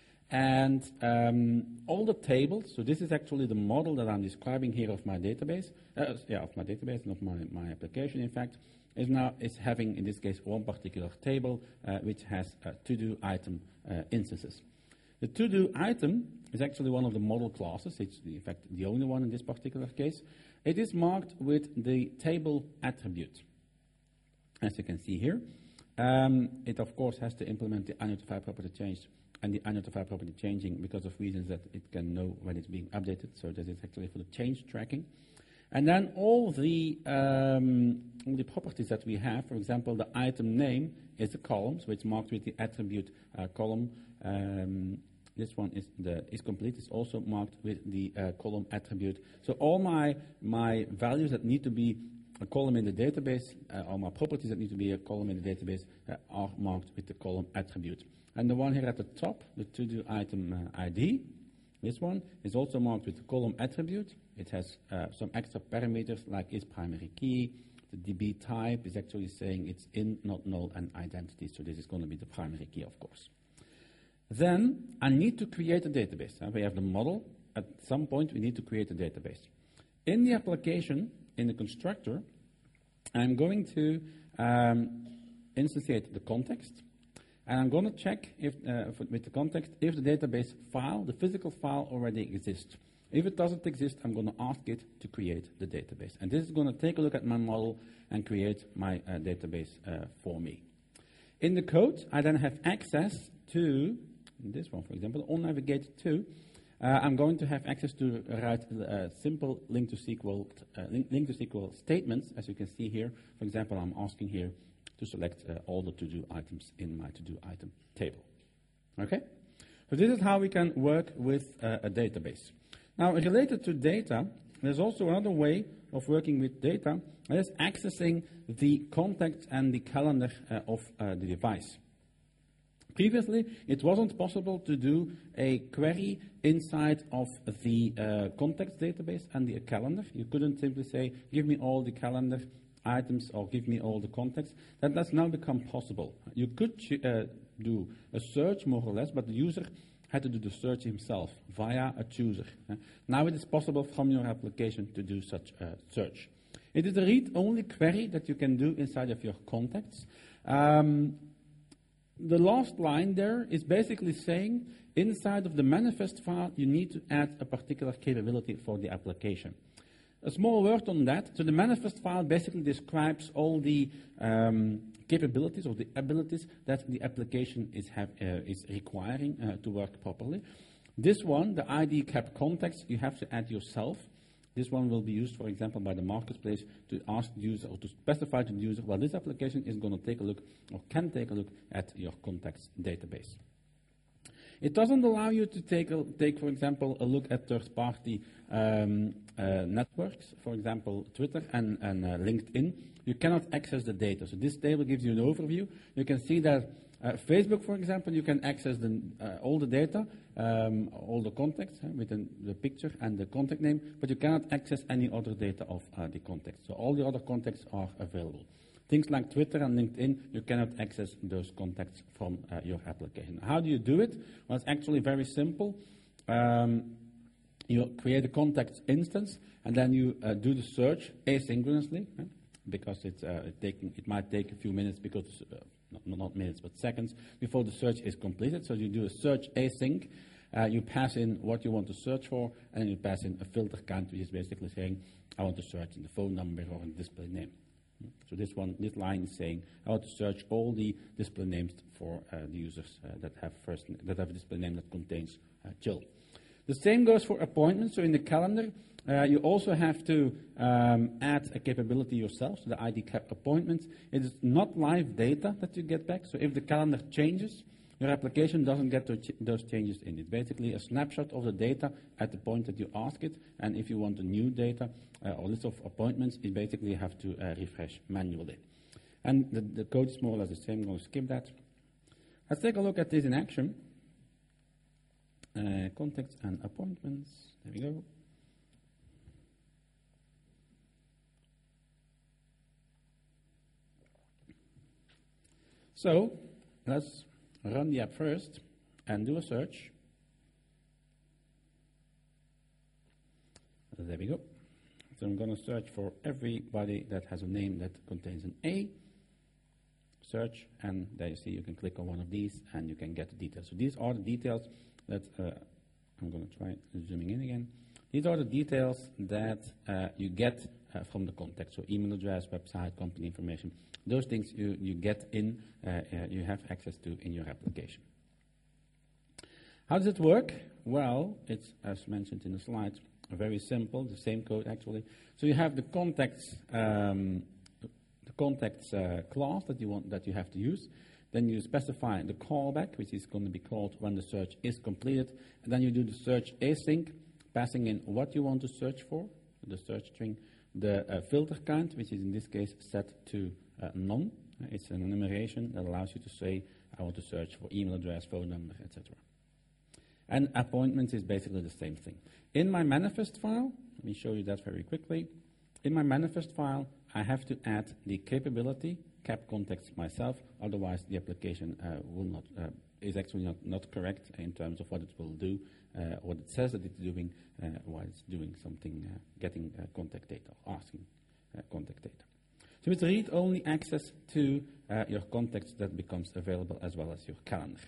And um, all the tables, so this is actually the model that I'm describing here of my database, uh, yeah, of my database and of my, my application, in fact, is now is having, in this case, one particular table uh, which has uh, to-do item uh, instances. The to-do item is actually one of the model classes. It's, in fact, the only one in this particular case. It is marked with the table attribute, as you can see here. Um, it, of course, has to implement the unnotified property change and the unnotified property changing because of reasons that it can know when it's being updated. So this is actually for the change tracking. And then all the, um, all the properties that we have, for example, the item name is a column, so it's marked with the attribute uh, column. Um, this one is, the, is complete. It's also marked with the uh, column attribute. So all my, my values that need to be a column in the database, uh, all my properties that need to be a column in the database uh, are marked with the column attribute. And the one here at the top, the to-do item uh, I D, this one is also marked with the column attribute. It has uh, some extra parameters like is primary key. The D B type is actually saying it's in, not null, and identity. So this is going to be the primary key, of course. Then I need to create a database. Uh, we have the model. At some point, we need to create a database. In the application, in the constructor, I'm going to um, instantiate the context. And I'm going to check if, uh, for, with the context if the database file, the physical file, already exists. If it doesn't exist, I'm going to ask it to create the database. And this is going to take a look at my model and create my uh, database uh, for me. In the code, I then have access to, this one for example, on Navigate two, uh, I'm going to have access to write uh, simple link to S Q L, uh, link, link to S Q L statements, as you can see here. For example, I'm asking here to select uh, all the to-do items in my to-do item table. Okay? So this is how we can work with uh, a database. Now, related to data, there's also another way of working with data, that is accessing the contacts and the calendar uh, of uh, the device. Previously, it wasn't possible to do a query inside of the uh, contacts database and the calendar. You couldn't simply say, give me all the calendar items or give me all the contacts. That has now become possible. You could uh, do a search more or less, but the user had to do the search himself via a chooser. Uh, now it is possible from your application to do such a search. It is a read-only query that you can do inside of your contacts. Um, the last line there is basically saying inside of the manifest file you need to add a particular capability for the application. A small word on that. So the manifest file basically describes all the um, capabilities or the abilities that the application is, have, uh, is requiring uh, to work properly. This one, the I D cap context, you have to add yourself. This one will be used, for example, by the marketplace to ask the user or to specify to the user, well, this application is going to take a look or can take a look at your contacts database. It doesn't allow you to take, a, take for example, a look at third-party um, uh, networks, for example, Twitter and, and uh, LinkedIn. You cannot access the data. So this table gives you an overview. You can see that uh, Facebook, for example, you can access the, uh, all the data, um, all the contacts uh, with the, the picture and the contact name, but you cannot access any other data of uh, the contacts. So all the other contacts are available. Things like Twitter and LinkedIn, you cannot access those contacts from uh, your application. How do you do it? Well, it's actually very simple. Um, you create a contact instance, and then you uh, do the search asynchronously, eh? because it's, uh, it, taking, it might take a few minutes, because uh, not, not minutes, but seconds, before the search is completed. So you do a search async. Uh, you pass in what you want to search for, and then you pass in a filter count, which is basically saying, I want to search in the phone number or in the display name. So this one, this line is saying how to search all the display names for uh, the users uh, that have first that have a display name that contains uh, Jill. The same goes for appointments. So in the calendar, uh, you also have to um, add a capability yourself. So the I D cap appointments. It is not live data that you get back. So if the calendar changes, your application doesn't get those changes in. It's basically a snapshot of the data at the point that you ask it. And if you want a new data uh, or list of appointments, you basically have to uh, refresh manually. And the, the code is more or less the same. I'm going to skip that. Let's take a look at this in action. Uh, contacts and appointments. There we go. So let's run the app first and do a search. There we go. So I'm going to search for everybody that has a name that contains an A. Search, and there you see you can click on one of these and you can get the details. So these are the details that, uh, I'm going to try zooming in again. These are the details that uh, you get uh, from the contact. So email address, website, company information. Those things you, you get in, uh, uh, you have access to in your application. How does it work? Well, it's, as mentioned in the slide, very simple, the same code actually. So you have the contacts, um, the contacts uh, class that you want that you have to use. Then you specify the callback, which is going to be called when the search is completed. And then you do the search async, passing in what you want to search for, the search string, the uh, filter count, which is in this case set to uh, none. Uh, it's an enumeration that allows you to say, I want to search for email address, phone number, et cetera. And appointments is basically the same thing. In my manifest file, let me show you that very quickly. In my manifest file, I have to add the capability, cap contacts myself, otherwise the application uh, will not, uh, is actually not, not correct in terms of what it will do, uh, what it says that it's doing, uh, while it's doing something, uh, getting uh, contact data, asking uh, contact data. So with read-only access to uh, your contacts, that becomes available as well as your calendar.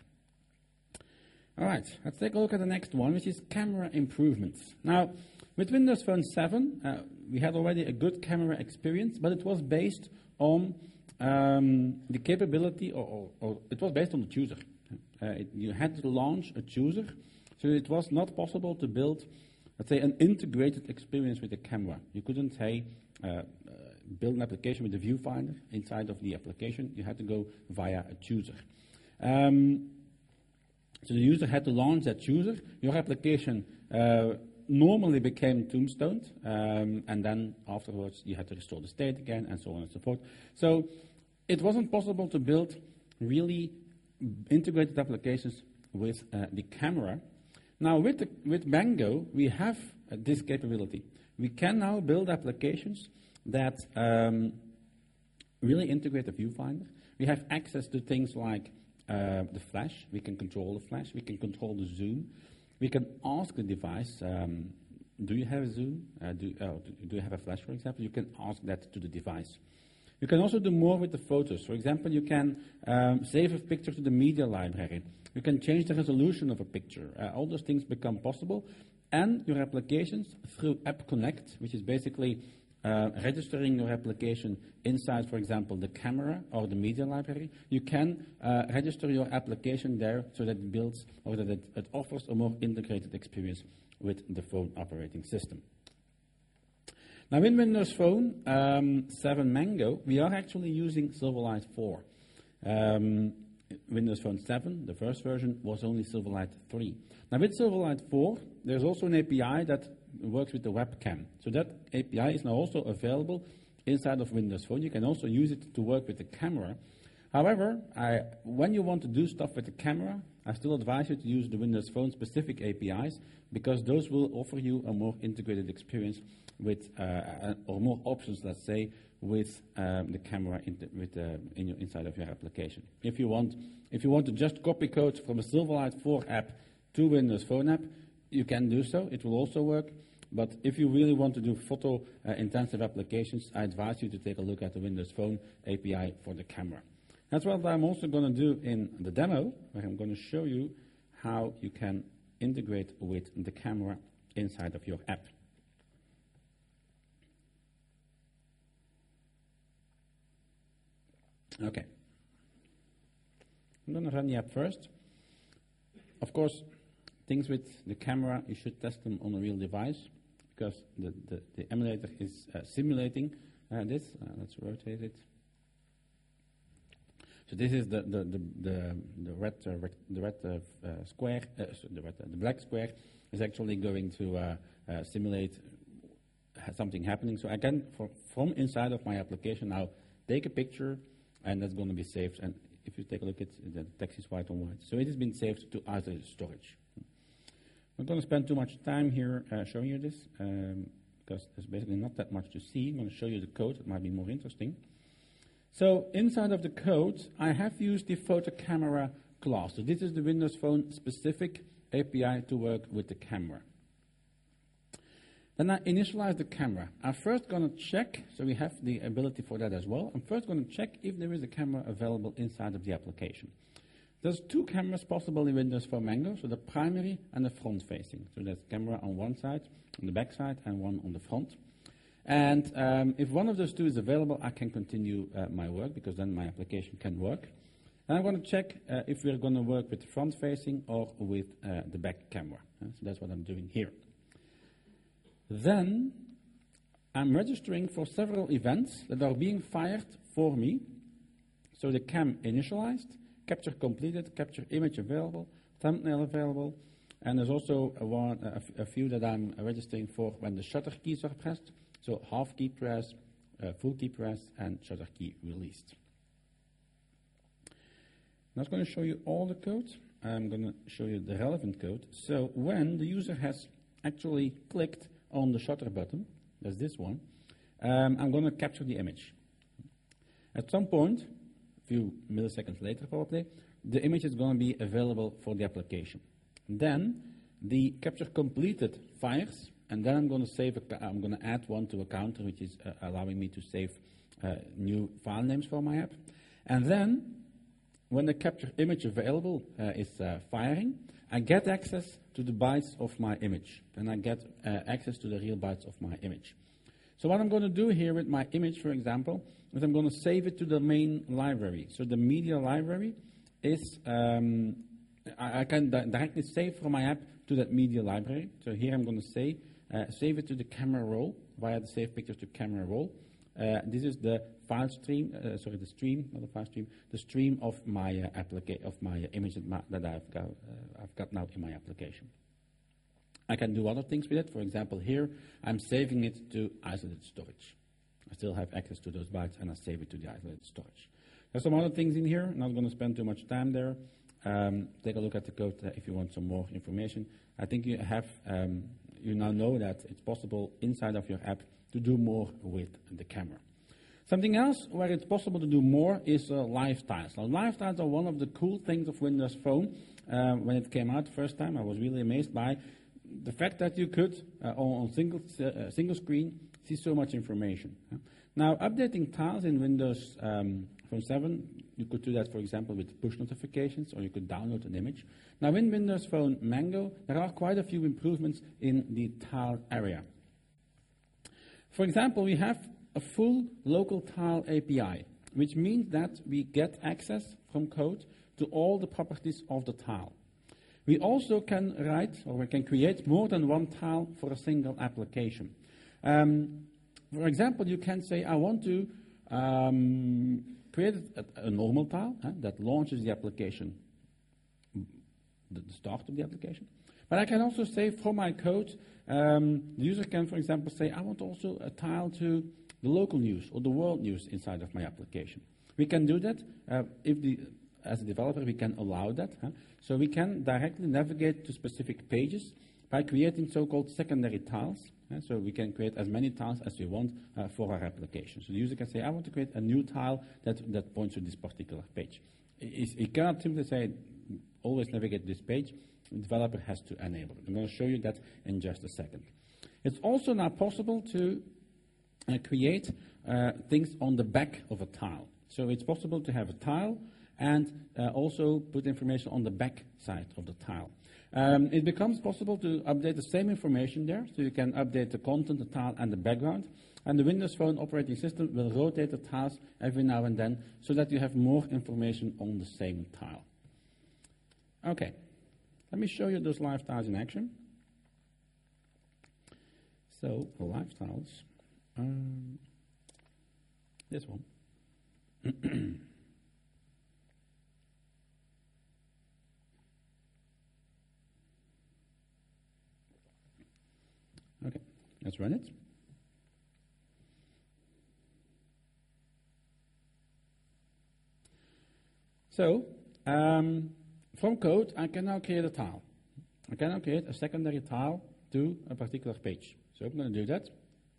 All right, let's take a look at the next one, which is camera improvements. Now, with Windows Phone seven, uh, we had already a good camera experience, but it was based on um, the capability, or, or, or it was based on the chooser. Uh, it, you had to launch a chooser, so it was not possible to build, let's say, an integrated experience with the camera. You couldn't, hey, uh, uh, build an application with a viewfinder inside of the application. You had to go via a chooser. Um, So the user had to launch that chooser. Your application uh, normally became tombstoned, um, and then afterwards you had to restore the state again, and so on and so forth. So it wasn't possible to build really integrated applications with uh, the camera. Now with, the, with Mango, we have uh, this capability. We can now build applications that um, really integrate the viewfinder. We have access to things like Uh, the flash, we can control the flash, we can control the zoom, we can ask the device, um, do you have a zoom, uh, do, uh, do you have a flash, for example? You can ask that to the device. You can also do more with the photos. For example, you can um, save a picture to the media library. You can change the resolution of a picture. Uh, all those things become possible. And your applications through App Connect, which is basically Uh, registering your application inside, for example, the camera or the media library, you can uh, register your application there so that it builds or that it, it offers a more integrated experience with the phone operating system. Now in Windows Phone um, seven Mango, we are actually using Silverlight four. Um, Windows Phone seven, the first version, was only Silverlight three. Now with Silverlight four, there's also an A P I that works with the webcam. So that A P I is now also available inside of Windows Phone. You can also use it to work with the camera. However, I, when you want to do stuff with the camera, I still advise you to use the Windows Phone specific A P Is, because those will offer you a more integrated experience with, uh, or more options, let's say, with um, the camera in the, with, uh, in your, inside of your application. If you want, if you want to just copy code from a Silverlight four app to Windows Phone app, you can do so. It will also work. But if you really want to do photo-intensive uh, applications, I advise you to take a look at the Windows Phone A P I for the camera. That's what I'm also going to do in the demo, where I'm going to show you how you can integrate with the camera inside of your app. Okay. I'm going to run the app first. Of course, things with the camera, you should test them on a real device, because the, the, the emulator is uh, simulating uh, this. Uh, let's rotate it. So this is the the the the, the red uh, rec the red uh, uh, square, uh, the red uh, the black square is actually going to uh, uh, simulate something happening. So I can, for, from inside of my application now, take a picture, and that's going to be saved. And if you take a look at it, the text is white on white. So it has been saved to isolated storage. I'm not going to spend too much time here uh, showing you this, um, because there's basically not that much to see. I'm going to show you the code. That might be more interesting. So inside of the code, I have used the photo camera class. So this is the Windows Phone specific A P I to work with the camera. Then I initialize the camera. I'm first going to check, so we have the ability for that as well. I'm first going to check if there is a camera available inside of the application. There's two cameras possible in Windows Phone Mango, so the primary and the front facing. So there's camera on one side, on the back side, and one on the front. And um, if one of those two is available, I can continue uh, my work, because then my application can work. And I'm going to check uh, if we're going to work with the front facing or with uh, the back camera. Uh, so that's what I'm doing here. Then I'm registering for several events that are being fired for me. So the cam initialized, capture completed, capture image available, thumbnail available, and there's also a, one, a, f a few that I'm registering for when the shutter keys are pressed. So half key press, uh, full key press, and shutter key released. I'm not going to show you all the code. I'm going to show you the relevant code. So when the user has actually clicked on the shutter button, that's this one, um, I'm going to capture the image. At some point, a few milliseconds later probably, the image is going to be available for the application. Then the capture completed fires, and then I'm going to save. A, I'm going to add one to a counter, which is uh, allowing me to save uh, new file names for my app. And then, when the capture image available uh, is uh, firing, I get access to the bytes of my image, and I get uh, access to the real bytes of my image. So what I'm going to do here with my image, for example, is I'm going to save it to the main library. So the media library is, um, I, I can di directly save from my app to that media library. So here I'm going to say, uh, save it to the camera roll via the save pictures to camera roll. Uh, this is the file stream, uh, sorry, the stream, not the file stream, the stream of my uh, application, of my uh, image that, my, that I've got, uh, I've got now in my application. I can do other things with it. For example, here I'm saving it to isolated storage. I still have access to those bytes, and I save it to the isolated storage. There's some other things in here. I'm not going to spend too much time there. Um, take a look at the code uh, if you want some more information. I think you have, um, you now know that it's possible inside of your app to do more with the camera. Something else where it's possible to do more is uh, live tiles. Now, live tiles are one of the cool things of Windows Phone. Uh, when it came out the first time, I was really amazed by the fact that you could, uh, on, on single, uh, single screen, see so much information. Huh? Now, updating tiles in Windows um, Phone seven, you could do that, for example, with push notifications, or you could download an image. Now, in Windows Phone Mango, there are quite a few improvements in the tile area. For example, we have a full local tile A P I, which means that we get access from code to all the properties of the tile. We also can write, or we can create more than one tile for a single application. Um, for example, you can say, I want to um, create a, a normal tile huh, that launches the application, the, the start of the application. But I can also say from my code, um, the user can, for example, say, I want also a tile to the local news or the world news inside of my application. We can do that. Uh, if the, as a developer, we can allow that. Huh? So we can directly navigate to specific pages by creating so-called secondary tiles. Huh? So we can create as many tiles as we want uh, for our application. So the user can say, I want to create a new tile that, that points to this particular page. He cannot simply say, always navigate to this page. The developer has to enable it. I'm going to show you that in just a second. It's also now possible to uh, create uh, things on the back of a tile. So it's possible to have a tile and uh, also put information on the back side of the tile. Um, it becomes possible to update the same information there, so you can update the content, the tile, and the background. And the Windows Phone operating system will rotate the tiles every now and then so that you have more information on the same tile. Okay. Let me show you those live tiles in action. So, live tiles. Um, this one. Okay, let's run it. So, um, from code, I can now create a tile. I can now create a secondary tile to a particular page. So I'm going to do that.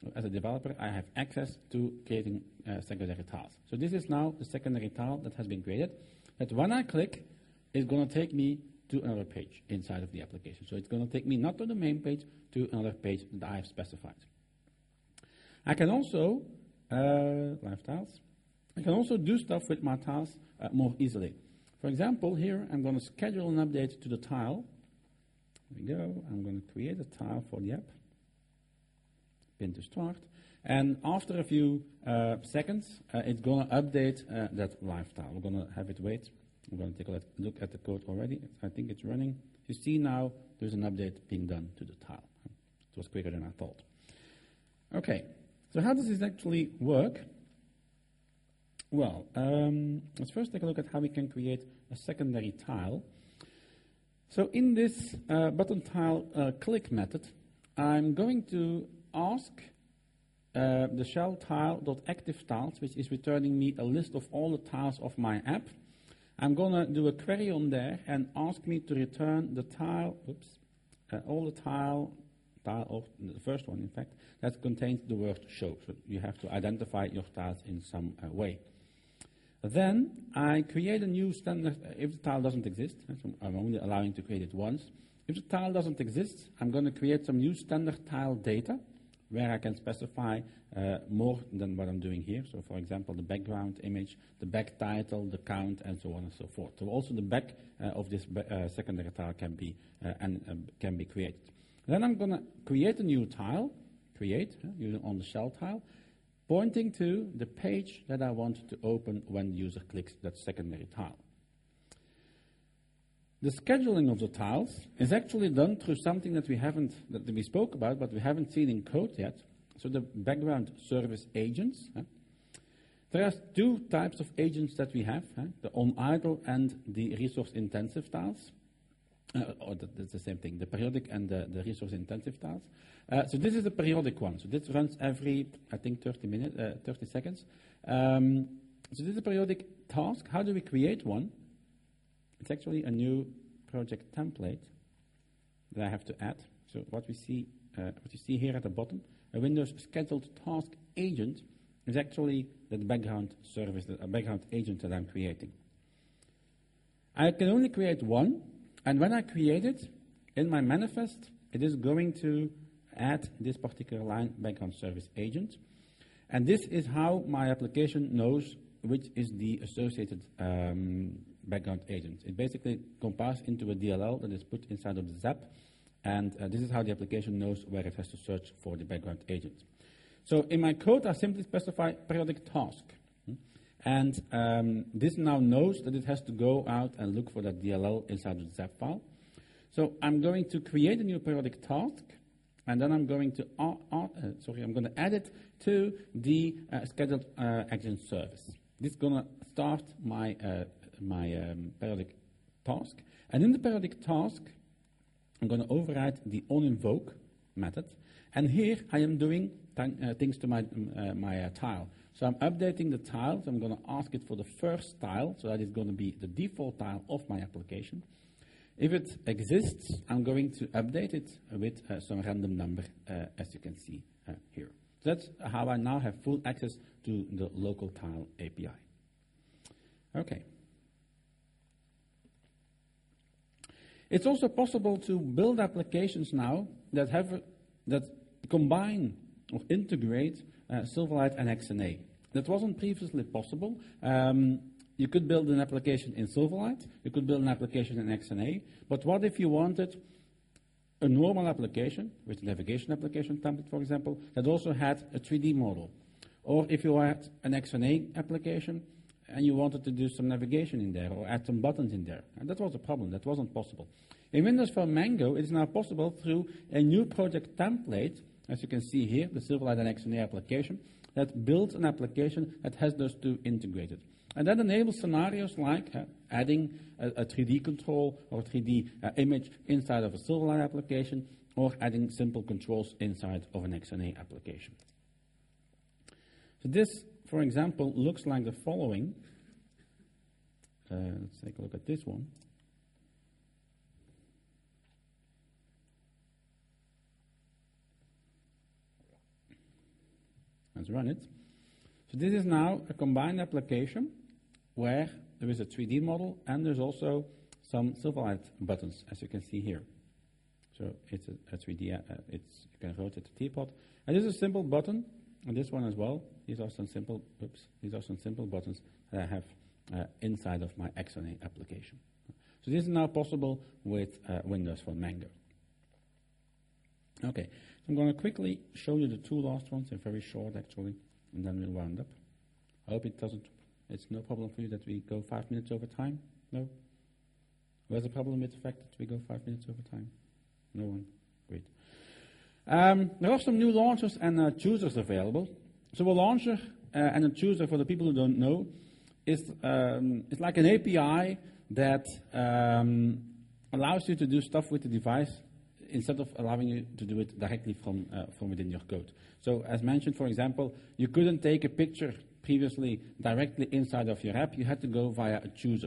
as a developer, I have access to creating uh, secondary tiles. So this is now the secondary tile that has been created, that when I click, it's going to take me to another page inside of the application. So it's going to take me not to the main page, to another page that I have specified. I can also, uh, live tiles, I can also do stuff with my tiles uh, more easily. For example, here I'm going to schedule an update to the tile. There we go. I'm going to create a tile for the app. Pin to start. And after a few uh, seconds, uh, it's going to update uh, that live tile. We're going to have it wait. I'm going to take a look at the code already. I think it's running. You see now there's an update being done to the tile. It was quicker than I thought. Okay, so how does this actually work? Well, um, let's first take a look at how we can create a secondary tile. So in this uh, button tile uh, click method, I'm going to ask uh, the shell tile.activeTiles, which is returning me a list of all the tiles of my app. I'm going to do a query on there and ask me to return the tile, oops, uh, all the tile, tile of the first one, in fact, that contains the word show. So you have to identify your tiles in some uh, way. Then I create a new standard, uh, if the tile doesn't exist, so I'm only allowing to create it once. If the tile doesn't exist, I'm going to create some new standard tile data where I can specify uh, more than what I'm doing here. So for example, the background image, the back title, the count, and so on and so forth. So also the back uh, of this uh, secondary tile can be, uh, and, uh, can be created. Then I'm going to create a new tile, create, uh, using on the shell tile, pointing to the page that I want to open when the user clicks that secondary tile. The scheduling of the tiles is actually done through something that we haven't, that we spoke about, but we haven't seen in code yet. So the background service agents. Huh? There are two types of agents that we have, huh? The on-idle and the resource-intensive tiles. Uh, oh, that, that's the same thing, the periodic and the, the resource-intensive tiles. Uh, so this is the periodic one. So this runs every, I think, thirty minutes, uh, thirty seconds. Um, so this is a periodic task. How do we create one? It's actually a new project template that I have to add. So what we see, uh, what you see here at the bottom, a Windows scheduled task agent is actually the background service, the background agent that I'm creating. I can only create one, and when I create it, in my manifest, it is going to add this particular line, background service agent. And this is how my application knows which is the associated um, background agent. It basically compiles into a D L L that is put inside of the Zap, and uh, this is how the application knows where it has to search for the background agent. So in my code, I simply specify periodic task. And um, this now knows that it has to go out and look for that D L L inside of the Zap file. So I'm going to create a new periodic task, and then I'm going to uh, uh, sorry, I'm going to add it to the uh, scheduled uh, action service. This is going to start my uh, my um, periodic task, and in the periodic task, I'm going to override the onInvoke method, and here I am doing th uh, things to my uh, my uh, tile. So I'm updating the tile. So I'm going to ask it for the first tile, so that is going to be the default tile of my application. If it exists, I'm going to update it with uh, some random number, uh, as you can see uh, here. So that's how I now have full access to the local tile A P I. Okay. It's also possible to build applications now that have that combine or integrate uh, Silverlight and X N A. That wasn't previously possible. Um, You could build an application in Silverlight, you could build an application in X N A, but what if you wanted a normal application, with a navigation application template, for example, that also had a three D model? Or if you had an X N A application and you wanted to do some navigation in there or add some buttons in there. And that was a problem, that wasn't possible. In Windows Phone Mango, it is now possible through a new project template, as you can see here, the Silverlight and X N A application, that builds an application that has those two integrated. And that enables scenarios like uh, adding a, a three D control or a three D uh, image inside of a Silverlight application, or adding simple controls inside of an X N A application. So this, for example, looks like the following. Uh, let's take a look at this one. let's run it. So this is now a combined application where there is a three D model and there's also some Silverlight buttons, as you can see here. So it's a, a three D, uh, it's, you can rotate the teapot. And this is a simple button, and this one as well. These are some simple, oops, these are some simple buttons that I have uh, inside of my X N A application. So this is now possible with uh, Windows Phone Mango. Okay, so I'm going to quickly show you the two last ones. They're very short actually, and then we'll round up. I hope it doesn't, it's no problem for you that we go five minutes over time? No? Where's the problem with the fact that we go five minutes over time? No one? Great. Um, there are some new launchers and uh, choosers available. So a launcher uh, and a chooser, for the people who don't know, is um, it's like an A P I that um, allows you to do stuff with the device instead of allowing you to do it directly from, uh, from within your code. So as mentioned, for example, you couldn't take a picture previously directly inside of your app. You had to go via a chooser.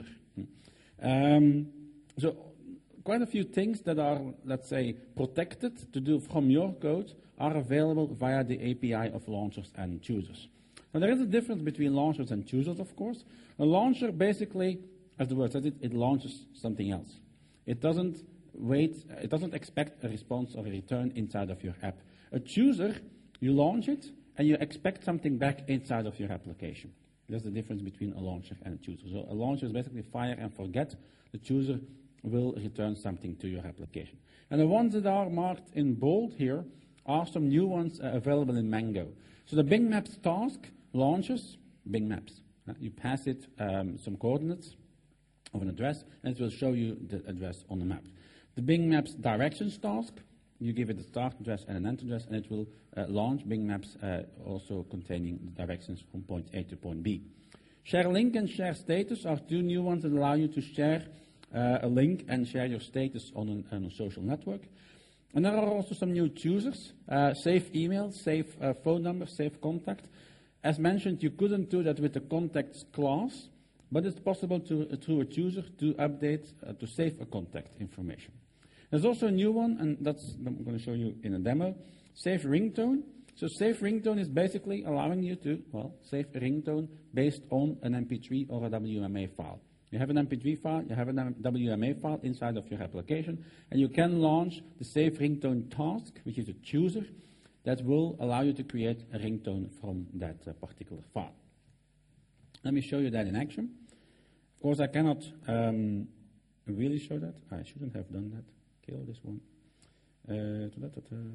Um, so quite a few things that are, let's say, protected to do from your code are available via the A P I of launchers and choosers. Now there is a difference between launchers and choosers, of course. A launcher basically, as the word says it, it launches something else. It doesn't wait, it doesn't expect a response or a return inside of your app. A chooser, you launch it and you expect something back inside of your application. That's the difference between a launcher and a chooser. So a launcher is basically fire and forget. The chooser will return something to your application. And the ones that are marked in bold here are some new ones uh, available in Mango. So the Bing Maps task launches Bing Maps. Uh, you pass it um, some coordinates of an address, and it will show you the address on the map. The Bing Maps directions task, you give it a start address and an end address, and it will uh, launch Bing Maps uh, also containing the directions from point A to point B. Share link and share status are two new ones that allow you to share uh, a link and share your status on, an, on a social network. And there are also some new choosers, uh, save email, save uh, phone number, save contact. As mentioned, you couldn't do that with the contacts class, but it's possible to, uh, through a chooser to update, uh, to save a contact information. There's also a new one, and that's I'm going to show you in a demo, save ringtone. So save ringtone is basically allowing you to, well, save a ringtone based on an M P three or a W M A file. You have an M P three file, you have a W M A file inside of your application, and you can launch the Save Ringtone task, which is a chooser that will allow you to create a ringtone from that uh, particular file. Let me show you that in action. Of course, I cannot um, really show that. I shouldn't have done that. Kill this one. Uh, there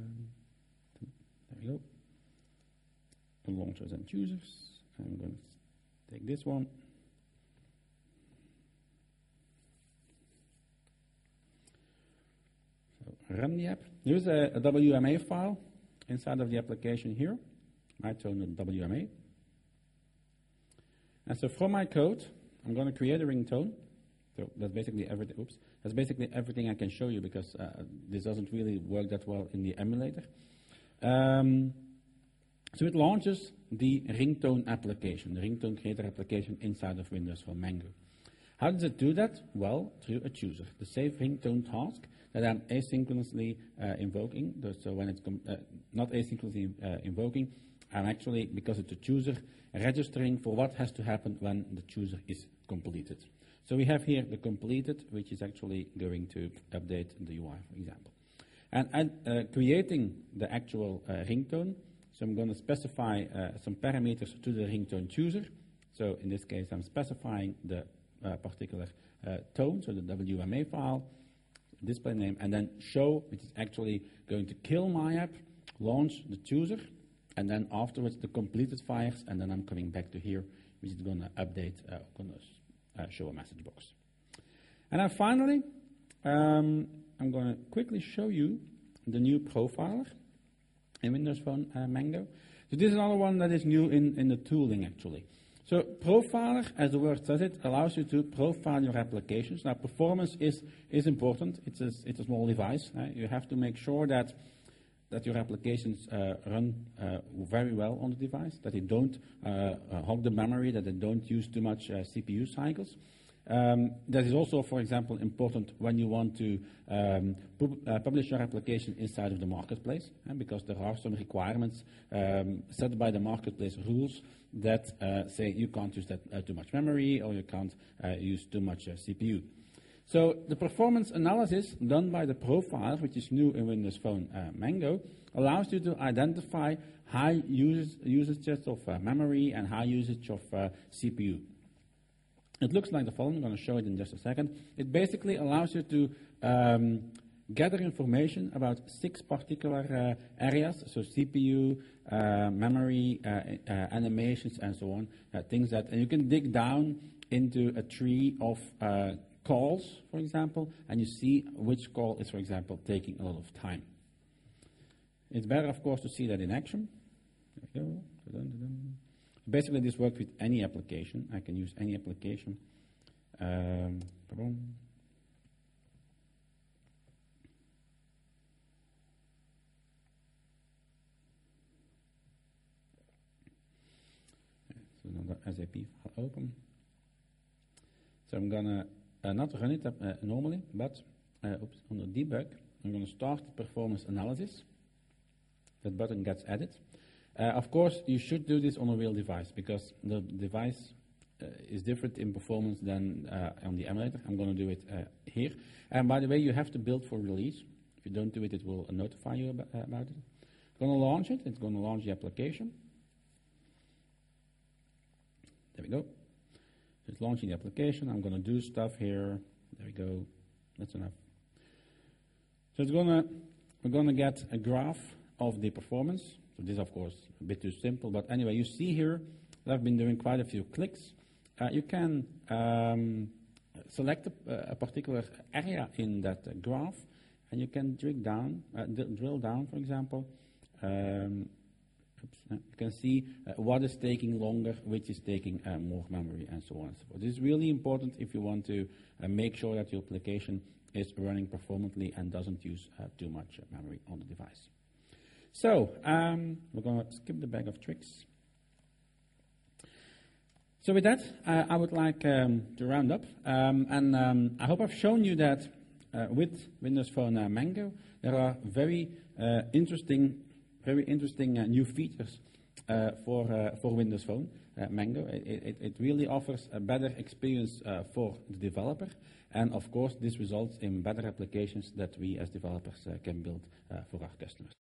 we go. Launchers and choosers. I'm going to take this one. Run the app. Here's a, a W M A file inside of the application here. My tone of W M A. And so from my code, I'm going to create a ringtone. So that's basically everything. Oops, that's basically everything I can show you because uh, this doesn't really work that well in the emulator. Um, so it launches the ringtone application, the ringtone creator application inside of Windows Phone Mango. How does it do that? Well, through a chooser, the save ringtone task that I'm asynchronously uh, invoking. So when it's uh, not asynchronously uh, invoking, I'm actually, because it's a chooser, registering for what has to happen when the chooser is completed. So we have here the completed, which is actually going to update the U I, for example. And, and uh, creating the actual uh, ringtone, so I'm going to specify uh, some parameters to the ringtone chooser. So in this case, I'm specifying the uh, particular uh, tone, so the W M A file, display name, and then show, which is actually going to kill my app, launch the chooser, and then afterwards the completed fires, and then I'm coming back to here, which is going to update, uh, going to uh, show a message box. And then finally, um, I'm going to quickly show you the new profiler in Windows Phone uh, Mango. So this is another one that is new in, in the tooling, actually. So profiler, as the word says it, allows you to profile your applications. Now, performance is, is important. It's a, it's a small device. Uh, you have to make sure that, that your applications uh, run uh, very well on the device, that they don't uh, uh, hog the memory, that they don't use too much uh, C P U cycles. Um, that is also, for example, important when you want to um, pub uh, publish your application inside of the marketplace, eh, because there are some requirements um, set by the marketplace rules that uh, say you can't use that uh, too much memory or you can't uh, use too much uh, C P U. So the performance analysis done by the profiler, which is new in Windows Phone uh, Mango, allows you to identify high usage, usages of uh, memory and high usage of uh, C P U. It looks like the following. I'm going to show it in just a second. It basically allows you to um, gather information about six particular uh, areas, so C P U, uh, memory, uh, uh, animations, and so on, uh, things that, and you can dig down into a tree of uh, calls, for example, and you see which call is, for example, taking a lot of time. It's better, of course, to see that in action. There we go. Dun-dun-dun-dun. Basically, this works with any application. I can use any application. Um, so now the S A P file open. So I'm gonna uh, not run it uh, normally, but uh, oops, under debug, I'm gonna start the performance analysis. That button gets added. Uh, of course, you should do this on a real device because the device uh, is different in performance than uh, on the emulator. I'm going to do it uh, here. And by the way, you have to build for release. If you don't do it, it will uh, notify you about, uh, about it. It's going to launch it. It's going to launch the application. There we go. So it's launching the application. I'm going to do stuff here. There we go. That's enough. So it's going to, we're going to get a graph of the performance. So this, of course, a bit too simple, but anyway, you see here that I've been doing quite a few clicks. Uh, you can um, select a, a particular area in that uh, graph, and you can drill down, uh, drill down, for example. Um, oops, uh, you can see uh, what is taking longer, which is taking uh, more memory, and so on and so forth. This is really important if you want to uh, make sure that your application is running performantly and doesn't use uh, too much uh, memory on the device. So, um, we're going to skip the bag of tricks. So with that, uh, I would like um, to round up. Um, and um, I hope I've shown you that uh, with Windows Phone uh, Mango, there are very uh, interesting, very interesting uh, new features uh, for, uh, for Windows Phone uh, Mango. It, it, it really offers a better experience uh, for the developer. And of course, this results in better applications that we as developers uh, can build uh, for our customers.